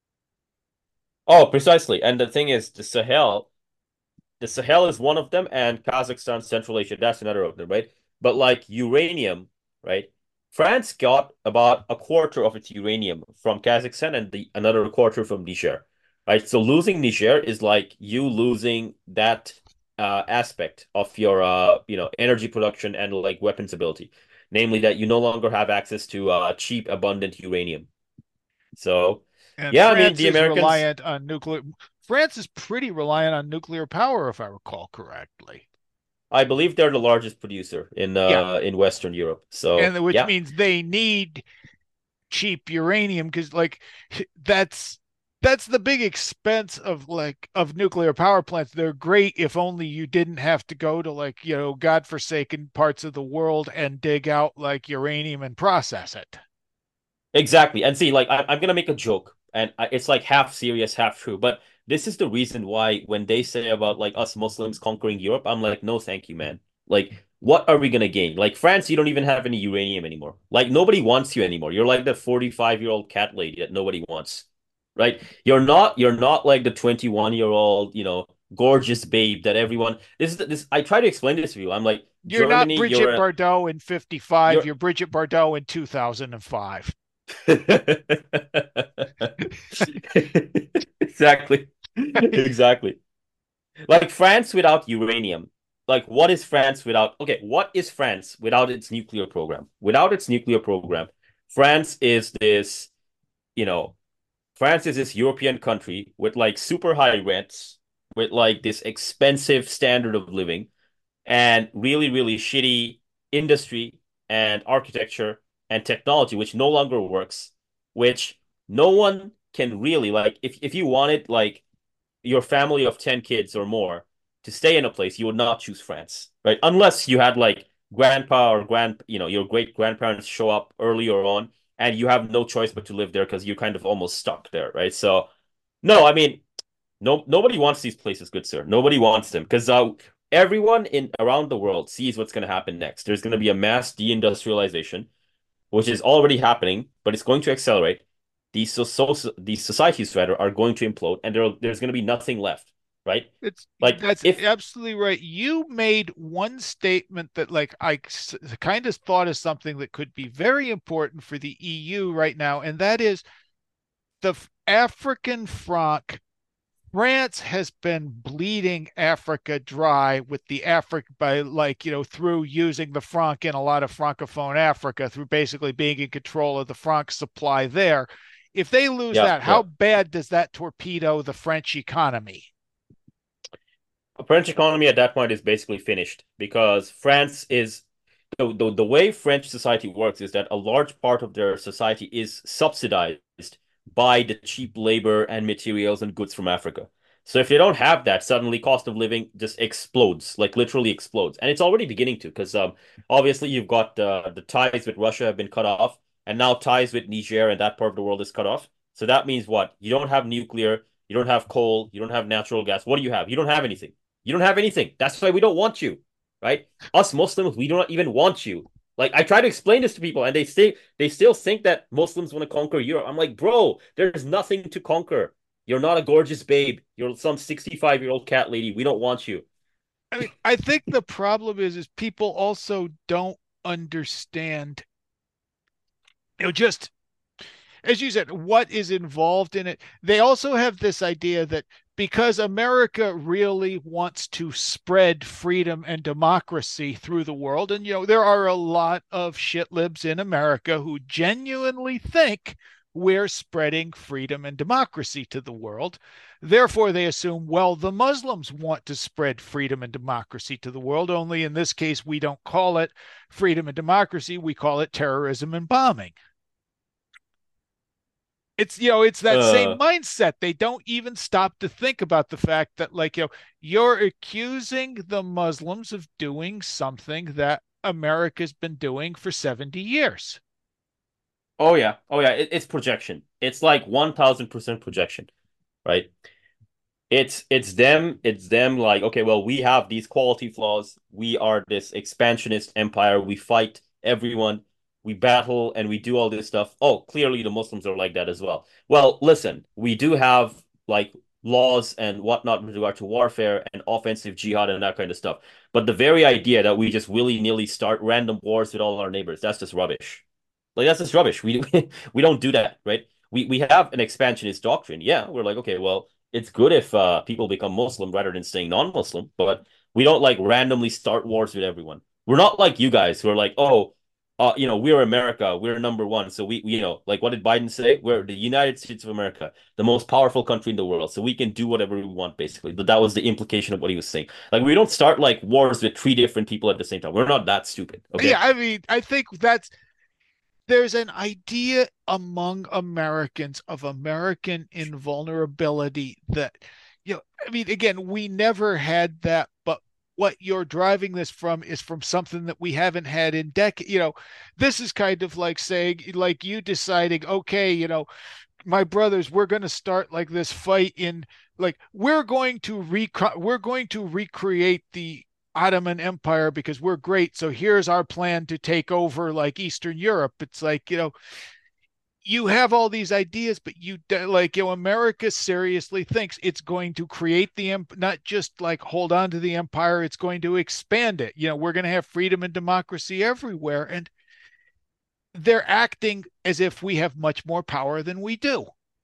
B: Oh, precisely. And the thing is, the Sahel is one of them, and Kazakhstan, Central Asia, that's another of them, right? But like uranium, right? France got about a quarter of its uranium from Kazakhstan and the another quarter from Niger, right? So losing Niger is like you losing that aspect of your energy production and like weapons ability, namely that you no longer have access to cheap, abundant uranium. So
A: And
B: yeah, I mean the Americans.
A: France is pretty reliant on nuclear power, if I recall correctly.
B: I believe they're the largest producer
A: Yeah.
B: in Western Europe. So
A: And which
B: yeah,
A: means they need cheap uranium because like that's that's the big expense of nuclear power plants. They're great if only you didn't have to go to like godforsaken parts of the world and dig out like uranium and process it.
B: exactly. And see, like I'm gonna make a joke, and it's like half serious, half true. But this is the reason why when they say about like us Muslims conquering Europe, I'm like, no, thank you, man. Like, what are we gonna gain? Like France, you don't even have any uranium anymore. Like nobody wants you anymore. You're like the 45-year-old cat lady that nobody wants, right? You're not like the 21-year-old, gorgeous babe that everyone. This is this. I try to explain this to you. I'm like,
A: You're not
B: Germany,
A: Brigitte Bardot in 55.
B: you're
A: You're Brigitte Bardot in 2005.
B: exactly. Exactly. Like France without uranium. Like, what is France without? Okay, what is France without its nuclear program? Without its nuclear program, France is this, you know, France is this European country with like super high rents, with like this expensive standard of living, and really, really shitty industry and architecture and technology, which no longer works, which no one can really like. If you wanted like your family of 10 kids or more to stay in a place, you would not choose France, right? Unless you had like grandpa or your great grandparents show up earlier on and you have no choice but to live there because you're kind of almost stuck there, right? So, no, I mean, no, nobody wants these places, good sir. Nobody wants them because everyone in around the world sees what's going to happen next. There's going to be a mass deindustrialization, which is already happening, but it's going to accelerate. These societies rather are going to implode, and there's going to be nothing left, right?
A: It's
B: Like
A: that's
B: if
A: absolutely right. You made one statement that like kind of thought of something that could be very important for the EU right now, and that is the African franc. France has been bleeding Africa dry with the Africa by like, through using the franc in a lot of francophone Africa through basically being in control of the franc supply there. If they lose
B: yeah,
A: that, how
B: yeah.
A: bad does that torpedo the French economy?
B: The French economy at that point is basically finished because France is the way French society works is that a large part of their society is subsidized by the cheap labor and materials and goods from Africa. So if they don't have that, suddenly cost of living just explodes, like literally explodes. And it's already beginning to, because obviously you've got the ties with Russia have been cut off, and now ties with Niger and that part of the world is cut off. So that means what? You don't have nuclear, you don't have coal, you don't have natural gas. What do you have? You don't have anything. You don't have anything. That's why we don't want you, right? Us Muslims, we do not even want you. Like I try to explain this to people, and they still think that Muslims want to conquer Europe. I'm like, bro, there's nothing to conquer. You're not a gorgeous babe. You're some 65-year-old cat lady. We don't want you.
A: I mean, I think the problem is people also don't understand, just as you said, what is involved in it. They also have this idea that because America really wants to spread freedom and democracy through the world, and there are a lot of shitlibs in America who genuinely think we're spreading freedom and democracy to the world. Therefore, they assume, well, the Muslims want to spread freedom and democracy to the world, only in this case, we don't call it freedom and democracy, we call it terrorism and bombing. It's that same
B: Uh,
A: mindset. They don't even stop to think about the fact that like, you're accusing the Muslims of doing something that America's been doing for 70 years.
B: oh yeah, oh yeah. It's projection. It's like 1,000% projection, right? It's them like, okay, well, we have these quality flaws. We are this expansionist empire. We fight everyone. We battle and we do all this stuff. Oh, clearly the Muslims are like that as well. Well, listen, we do have like laws and whatnot with regard to warfare and offensive jihad and that kind of stuff. But the very idea that we just willy-nilly start random wars with all our neighbors, that's just rubbish. Like that's just rubbish. We don't do that, right? We have an expansionist doctrine. Yeah, we're like, okay, well, it's good if people become Muslim rather than staying non-Muslim, but we don't like randomly start wars with everyone. We're not like you guys who are like, oh, we're America, we're number one. So like what did Biden say? We're the United States of America, the most powerful country in the world, so we can do whatever we want, basically. But that was the implication of what he was saying. Like we don't start like wars with three different people at the same time. We're not that stupid,
A: Yeah,
B: okay?
A: I mean, I think there's an idea among Americans of American invulnerability that, I mean, again, we never had that, but what you're driving this from is from something that we haven't had in decades. This is kind of like saying, like you deciding, okay, my brothers, we're going to start like this fight in like we're going to recreate the Ottoman Empire because we're great. So here's our plan to take over like Eastern Europe. It's like, you have all these ideas, but America seriously thinks it's going to create not just like hold on to the empire, it's going to expand it. We're going to have freedom and democracy everywhere. And they're acting as if we have much more power than we do.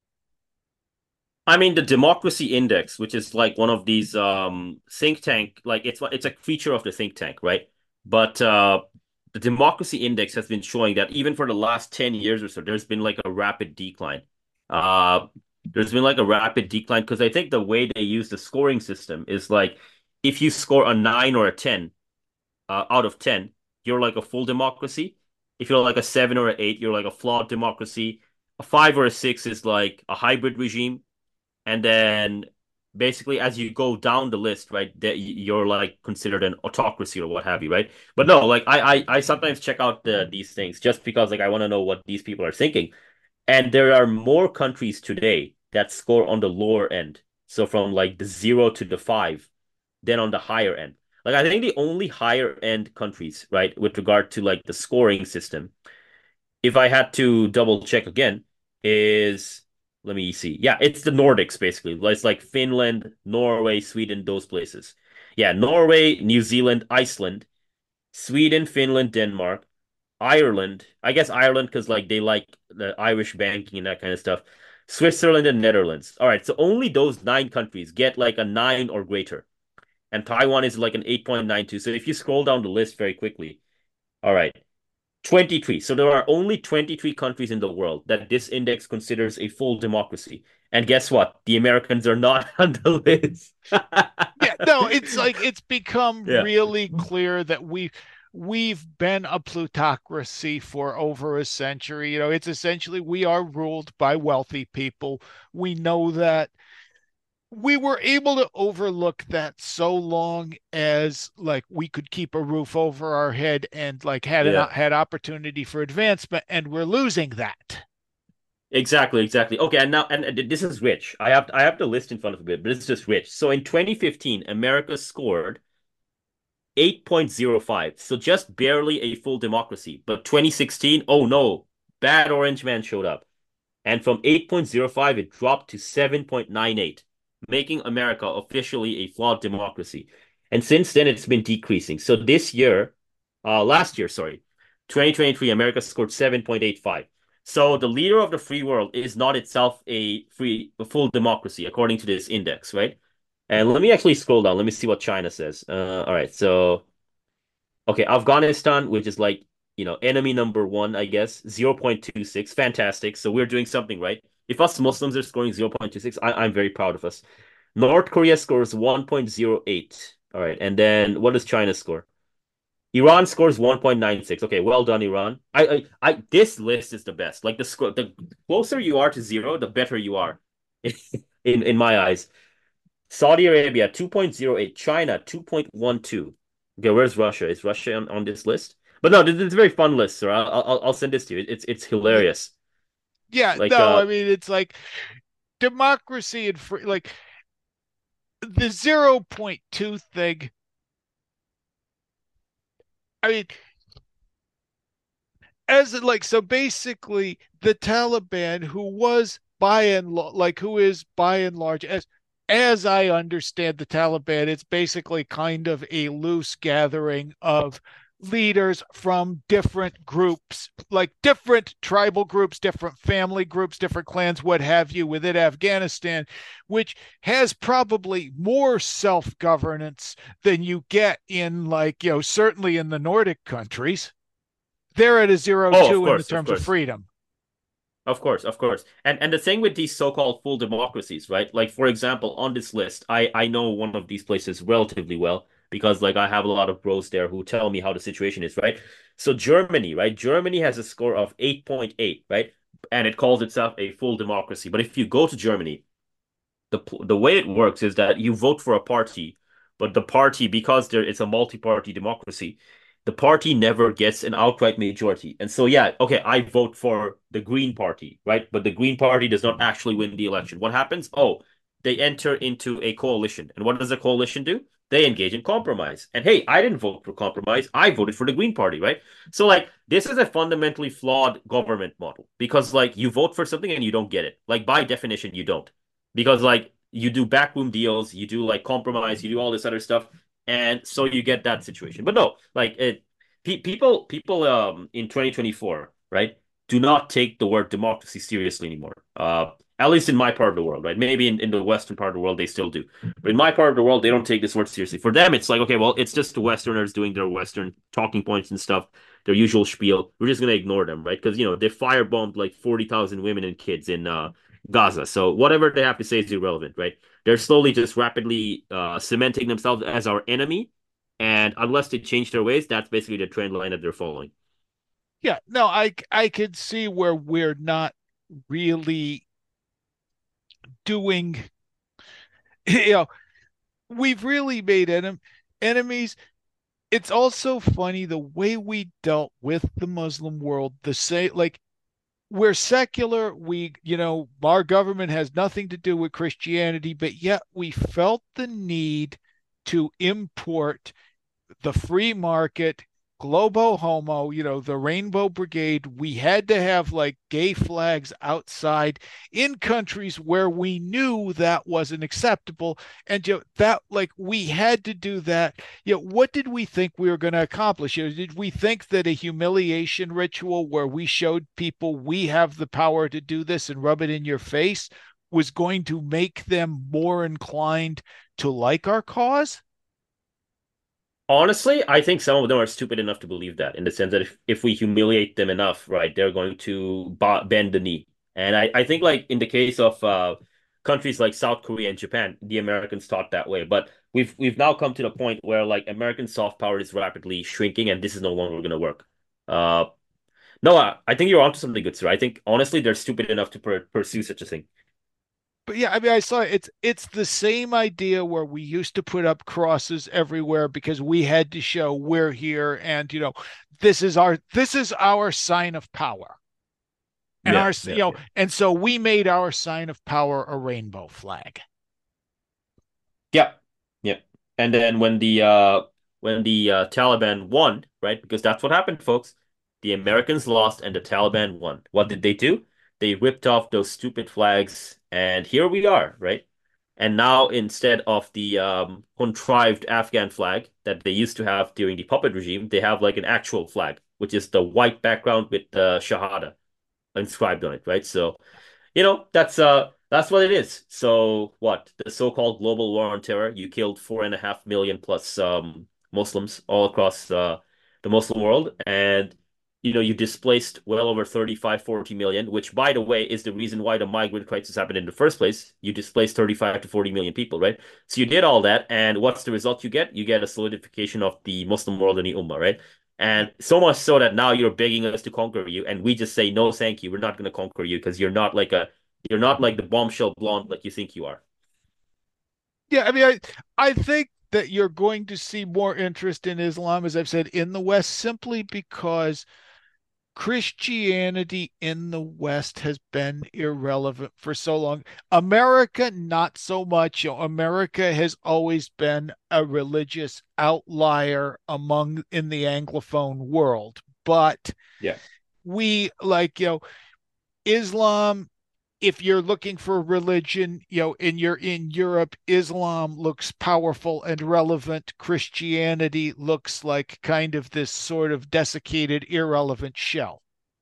B: I mean, the Democracy Index, which is like one of these think tank, like it's a feature of the think tank, right? But the Democracy Index has been showing that even for the last 10 years or so, there's been like a rapid decline. Uh, there's been like a rapid decline because I think the way they use the scoring system is like if you score a 9 or a 10 out of 10, you're like a full democracy. If you're like a 7 or an 8, you're like a flawed democracy. A 5 or a 6 is like a hybrid regime. And then basically as you go down the list, right, that you're like considered an autocracy or what have you, right? But no, like I sometimes check out these things just because like I want to know what these people are thinking. And there are more countries today that score on the lower end. So from like the 0 to the 5 than on the higher end. Like I think the only higher end countries, right, with regard to like the scoring system, if I had to double check again, is let me see. Yeah, it's the Nordics basically. It's like Finland, Norway, Sweden, those places. Yeah, Norway, New Zealand, Iceland, Sweden, Finland, Denmark, Ireland. I guess Ireland because like they like the Irish banking and that kind of stuff. Switzerland and Netherlands. All right, so only those 9 countries get like a 9 or greater. And Taiwan is like an 8.92. So if you scroll down the list very quickly, all right, 23. So there are only 23 countries in the world that this index considers a full democracy. And guess what? The Americans are not on the list.
A: Yeah, no, it's like it's become
B: Yeah.
A: really clear that we've been a plutocracy for over a century. It's essentially we are ruled by wealthy people. We know that we were able to overlook that so long as like we could keep a roof over our head and like
B: Yeah.
A: had opportunity for advancement, and we're losing that.
B: Exactly, exactly. Okay, and this is rich. I have the list in front of me, but it's just rich. So in 2015, America scored 8.05. So just barely a full democracy. But 2016, oh no, bad orange man showed up. And from 8.05, it dropped to 7.98, making America officially a flawed democracy. And since then, it's been decreasing. So this year, last year, sorry, 2023, America scored 7.85. So the leader of the free world is not itself a full democracy, according to this index, right? And let me actually scroll down. Let me see what China says. All right. So okay, Afghanistan, which is like, enemy number one, I guess, 0.26. Fantastic. So we're doing something right. If us Muslims are scoring 0.26, I'm very proud of us. North Korea scores 1.08. All right. And then what does China score? Iran scores 1.96. Okay, well done, Iran. This list is the best. Like the closer you are to zero, the better you are in my eyes. Saudi Arabia 2.08, China 2.12. Okay, where's Russia? Is Russia on this list? But no, this is a very fun list, sir. I'll send this to you. It's hilarious.
A: Yeah,
B: Like
A: no, I mean it's like democracy and free, like the 0.2 thing. I mean, so basically the Taliban, who is by and large, as I understand the Taliban, it's basically kind of a loose gathering of leaders from different groups, like different tribal groups, different family groups, different clans, what have you, within Afghanistan, which has probably more self governance than you get in, certainly in the Nordic countries. They're at a zero
B: oh, of
A: two in the
B: course, of
A: terms of
B: course.
A: freedom.
B: Of course, of course. And the thing with these so-called full democracies, right? Like for example, on this list, I know one of these places relatively well because like I have a lot of bros there who tell me how the situation is, right? So Germany, right? Germany has a score of 8.8, right? And it calls itself a full democracy. But if you go to Germany, the way it works is that you vote for a party, but the party, because it's a multi-party democracy, the party never gets an outright majority. And so yeah, okay, I vote for the Green Party, right? But the Green Party does not actually win the election. What happens? Oh, they enter into a coalition. And what does a coalition do? they engage in compromise. And hey, I didn't vote for compromise. I voted for the Green Party, right? So like this is a fundamentally flawed government model because like you vote for something and you don't get it. Like by definition, you don't. Because like you do backroom deals, you do like compromise, you do all this other stuff, and so you get that situation. But no, like people in 2024, right, do not take the word democracy seriously anymore. At least in my part of the world, right? Maybe in the Western part of the world they still do. But in my part of the world, they don't take this word seriously. For them, it's like, okay, well, it's just the Westerners doing their Western talking points and stuff, their usual spiel. We're just gonna ignore them, right? Because they firebombed like 40,000 women and kids in Gaza. So whatever they have to say is irrelevant, right? They're slowly just rapidly cementing themselves as our enemy. And unless they change their ways, that's basically the trend line that they're following.
A: Yeah, no, I could see where we're not really doing, you know, we've really made enemies. It's also funny the way we dealt with the Muslim world, the same, like we're secular, our government has nothing to do with Christianity, but yet we felt the need to import the free market, globo homo, the Rainbow Brigade. We had to have like gay flags outside in countries where we knew that wasn't acceptable. And that, like, we had to do that. What did we think we were going to accomplish? Did we think that a humiliation ritual where we showed people we have the power to do this and rub it in your face was going to make them more inclined to like our cause?
B: Honestly, I think some of them are stupid enough to believe that, in the sense that if we humiliate them enough, right, they're going to bend the knee. And I think, like, in the case of countries like South Korea and Japan, the Americans thought that way. But we've now come to the point where, like, American soft power is rapidly shrinking, and this is no longer going to work. Uh, no, I think you're onto something good, sir. I think, honestly, they're stupid enough to pursue such a thing.
A: But yeah, I mean, I saw it's the same idea where we used to put up crosses everywhere because we had to show we're here, and this is our sign of power. And
B: Yeah, yeah, yeah.
A: and so we made our sign of power a rainbow flag.
B: Yeah, yeah. And then when the Taliban won, right? Because that's what happened, folks. The Americans lost and the Taliban won. What did they do? They ripped off those stupid flags, and here we are, right? And now instead of the contrived Afghan flag that they used to have during the puppet regime, they have like an actual flag, which is the white background with the Shahada inscribed on it, right? So that's what it is. So what? The so-called global war on terror, you killed 4.5 million plus Muslims all across the Muslim world, and you displaced well over 35, 40 million, which by the way is the reason why the migrant crisis happened in the first place. You displaced 35 to 40 million people, right? So you did all that, and what's the result you get? You get a solidification of the Muslim world and the Ummah, right? And so much so that now you're begging us to conquer you, and we just say no, thank you. We're not going to conquer you because you're not like the bombshell blonde like you think you are.
A: Yeah, I mean, I think that you're going to see more interest in Islam, as I've said, in the West, simply because Christianity in the West has been irrelevant for so long. America, not so much. America has always been a religious outlier in the Anglophone world. But
B: Yeah.
A: we like, Islam, if you're looking for religion, in Europe, Islam looks powerful and relevant. Christianity looks like kind of this sort of desiccated, irrelevant shell.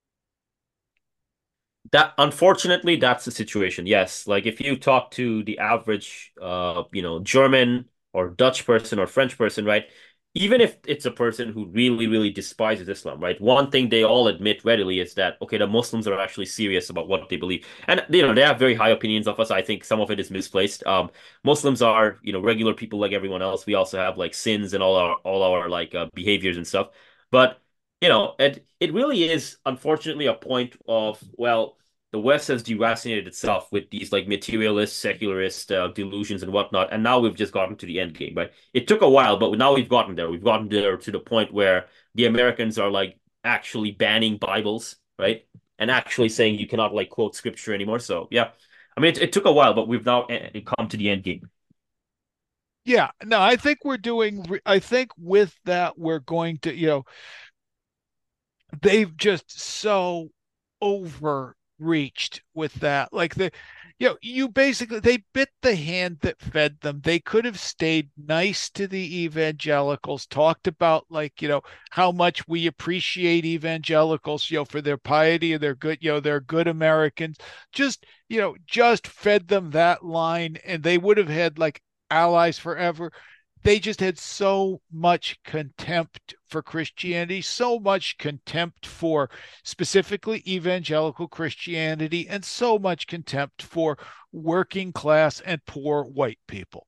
B: That unfortunately that's the situation. Yes, like if you talk to the average German or Dutch person or French person, right? Even if it's a person who really, really despises Islam, right? One thing they all admit readily is that okay, the Muslims are actually serious about what they believe. And they have very high opinions of us. I think some of it is misplaced. Muslims are, regular people like everyone else. We also have like sins and all our like behaviors and stuff. But it really is unfortunately a point of, well, the West has deracinated itself with these like materialist, secularist delusions and whatnot, and now we've just gotten to the end game, right? It took a while, but now we've gotten there. We've gotten there to the point where the Americans are like actually banning Bibles, right? And actually saying you cannot like quote scripture anymore. So yeah, I mean it took a while, but we've now come to the end game.
A: Yeah, no, I think we're doing, I think with that, we're going to, they've just so overreached with that. Like you basically, they bit the hand that fed them. They could have stayed nice to the evangelicals, talked about, like, how much we appreciate evangelicals, for their piety and their good, they're good Americans. Just fed them that line and they would have had like allies forever. They just had so much contempt for Christianity, so much contempt for specifically evangelical Christianity, and so much contempt for working class and poor white people.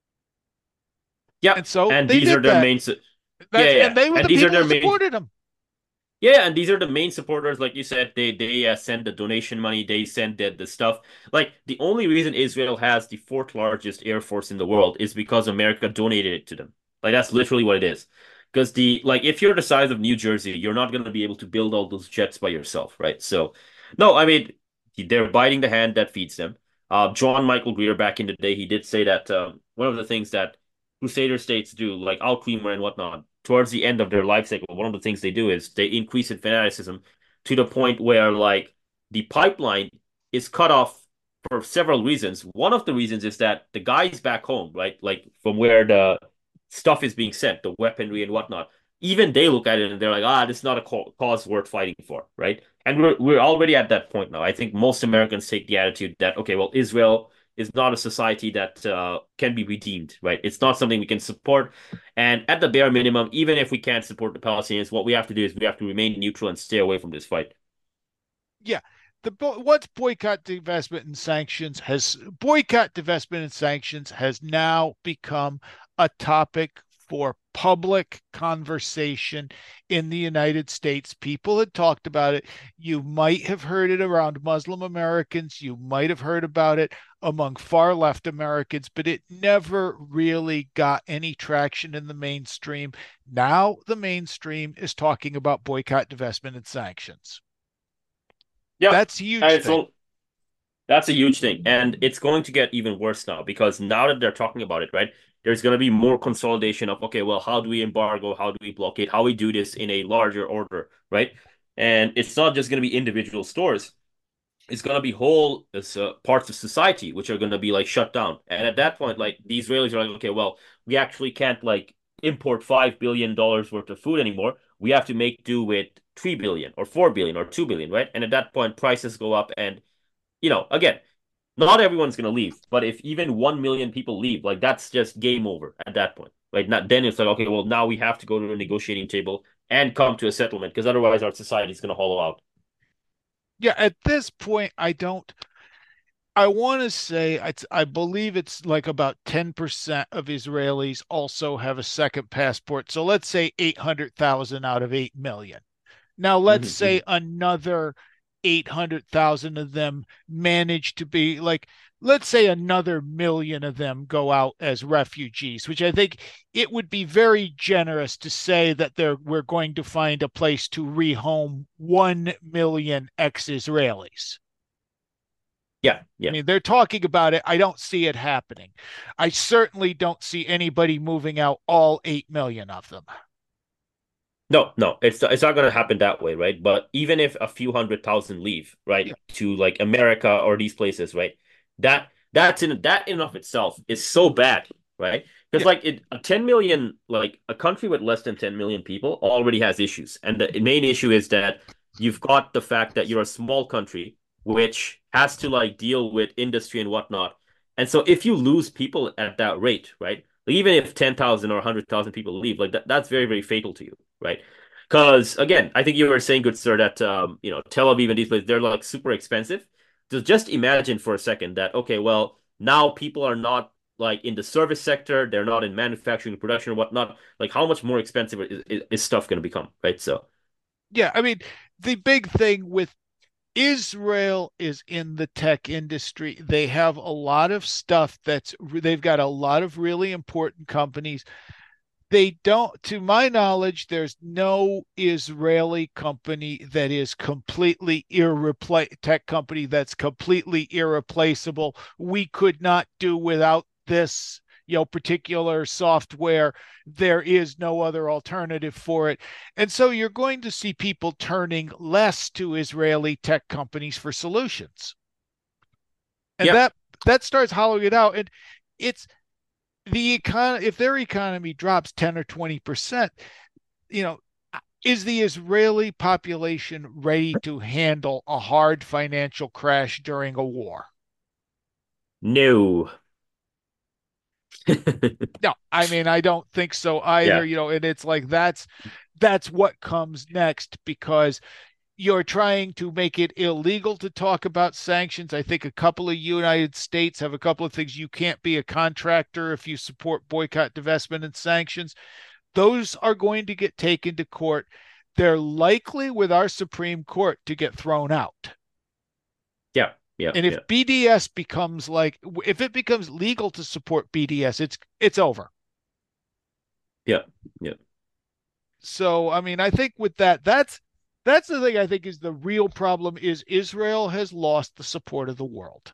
B: Yeah,
A: And so
B: and
A: they
B: these are
A: did
B: their
A: that.
B: main.
A: That's
B: Yeah,
A: and
B: yeah,
A: they were
B: and
A: the
B: these are
A: people
B: their
A: that
B: main.
A: supported him.
B: Yeah, and these are the main supporters, like you said. They send the donation money. They send the stuff. Like the only reason Israel has the fourth largest air force in the world is because America donated it to them. Like that's literally what it is. Because if you're the size of New Jersey, you're not going to be able to build all those jets by yourself, right? So, no, I mean they're biting the hand that feeds them. John Michael Greer back in the day, he did say that one of the things that Crusader states do, like Al Creamer and whatnot, towards the end of their life cycle, one of the things they do is they increase in fanaticism to the point where like the pipeline is cut off for several reasons. One of the reasons is that the guys back home, right, like from where the stuff is being sent, the weaponry and whatnot, even they look at it and they're like, this is not a cause worth fighting for, right? And we're already at that point now. I think most Americans take the attitude that okay, well, Israel is not a society that can be redeemed, right? It's not something we can support. And at the bare minimum, even if we can't support the Palestinians, what we have to do is we have to remain neutral and stay away from this fight.
A: Yeah. What's boycott, divestment, and sanctions has now become a topic for public conversation in the United States. People had talked about it. You might have heard it around Muslim Americans. You might have heard about it among far left Americans, but it never really got any traction in the mainstream. Now the mainstream is talking about boycott, divestment, and sanctions.
B: Yep.
A: That's a huge
B: And
A: thing.
B: so that's a huge thing. And it's going to get even worse now because now that they're talking about it, right, there's going to be more consolidation of, okay, well, how do we embargo? How do we blockade? How we do this in a larger order, right? And it's not just going to be individual stores. It's going to be whole parts of society which are going to be like shut down. And at that point, like the Israelis are like, okay, well, we actually can't like import $5 billion worth of food anymore. We have to make do with 3 billion or 4 billion or 2 billion, right? And at that point, prices go up. And again, not everyone's going to leave, but if even 1 million people leave, like that's just game over at that point. Right? Not then it's like, okay, well, now we have to go to a negotiating table and come to a settlement because otherwise our society is going to hollow out.
A: Yeah, at this point, I want to say I believe it's like about 10% of Israelis also have a second passport. So let's say 800,000 out of 8 million. Now let's
B: Mhm,
A: say
B: mhm.
A: another 800,000 of them manage to be like, let's say another million of them go out as refugees, which I think it would be very generous to say that we're going to find a place to rehome 1 million ex-Israelis.
B: Yeah,
A: I
B: yeah.
A: mean, they're talking about it. I don't see it happening. I certainly don't see anybody moving out all 8 million of them.
B: No, no, it's not going to happen that way, right? But even if a few 100,000 leave,
A: Yeah.
B: right, to like America or these places, right, that in and of itself is so bad, right? Because
A: Yeah.
B: like a 10 million, like a country with less than 10 million people already has issues, and the main issue is that you've got the fact that you're a small country which has to like deal with industry and whatnot, and so if you lose people at that rate, right? Like even if 10,000 or 100,000 people leave, like that's very, very fatal to you, right? Because again, I think you were saying, good sir, that Tel Aviv and these places they're like super expensive. Just imagine for a second that okay, well now people are not like in the service sector, they're not in manufacturing, production, or whatnot. Like how much more expensive is stuff going to become, right? So
A: Yeah. I mean, the big thing with Israel is in the tech industry. They have a lot of stuff they've got a lot of really important companies. They don't, to my knowledge, there's no Israeli company that is completely tech company that's completely irreplaceable. We could not do without this. particular software. There is no other alternative for it. And so you're going to see people turning less to Israeli tech companies for solutions. And
B: Yeah.
A: that starts hollowing it out. And it's the econ if their economy drops 10 or 20%, you know, is the Israeli population ready to handle a hard financial crash during a war?
B: No.
A: No, I mean, I don't think so either,
B: Yeah.
A: and it's like that's what comes next, because you're trying to make it illegal to talk about sanctions. I think a couple of United States have a couple of things. You can't be a contractor if you support boycott, divestment, and sanctions. Those are going to get taken to court. They're likely with our Supreme Court to get thrown out.
B: Yeah. Yeah.
A: And if
B: Yeah.
A: BDS becomes if it becomes legal to support BDS, it's over.
B: Yeah. Yeah.
A: So, I mean, I think with that's the thing I think is the real problem is Israel has lost the support of the world.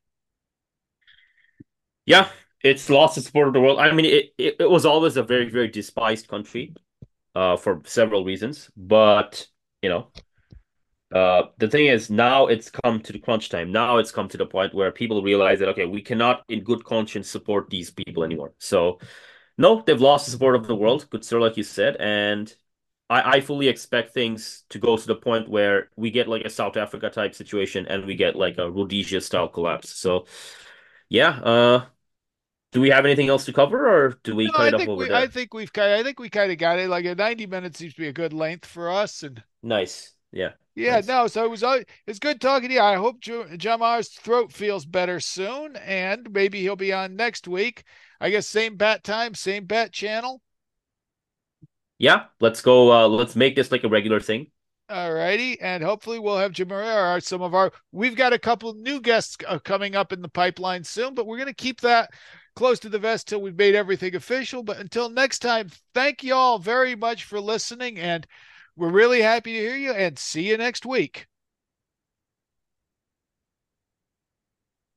B: Yeah. It's lost the support of the world. I mean, it was always a very, very despised country, for several reasons. But, you know, the thing is, now it's come to the crunch time. Now it's come to the point where people realize that, okay, we cannot in good conscience support these people anymore. So, no, they've lost the support of the world, good sir, like you said. And I fully expect things to go to the point where we get like a South Africa type situation and we get like a Rhodesia style collapse. So, yeah, do we have anything else to cover, or do we
A: No,
B: cut it up over there?
A: I think we kind of got it. Like a 90 minutes seems to be a good length for us. And
B: Nice. Yeah,
A: yeah,
B: nice.
A: no, so it's good talking to you. I hope Jamar's throat feels better soon, and maybe he'll be on next week. I guess same bat time, same bat channel.
B: Yeah, let's go. Let's make this like a regular thing.
A: All righty, and hopefully we'll have Jamar or some of our. We've got a couple of new guests coming up in the pipeline soon, but we're going to keep that close to the vest till we've made everything official. But until next time, thank you all very much for listening, and we're really happy to hear you. And see you next week.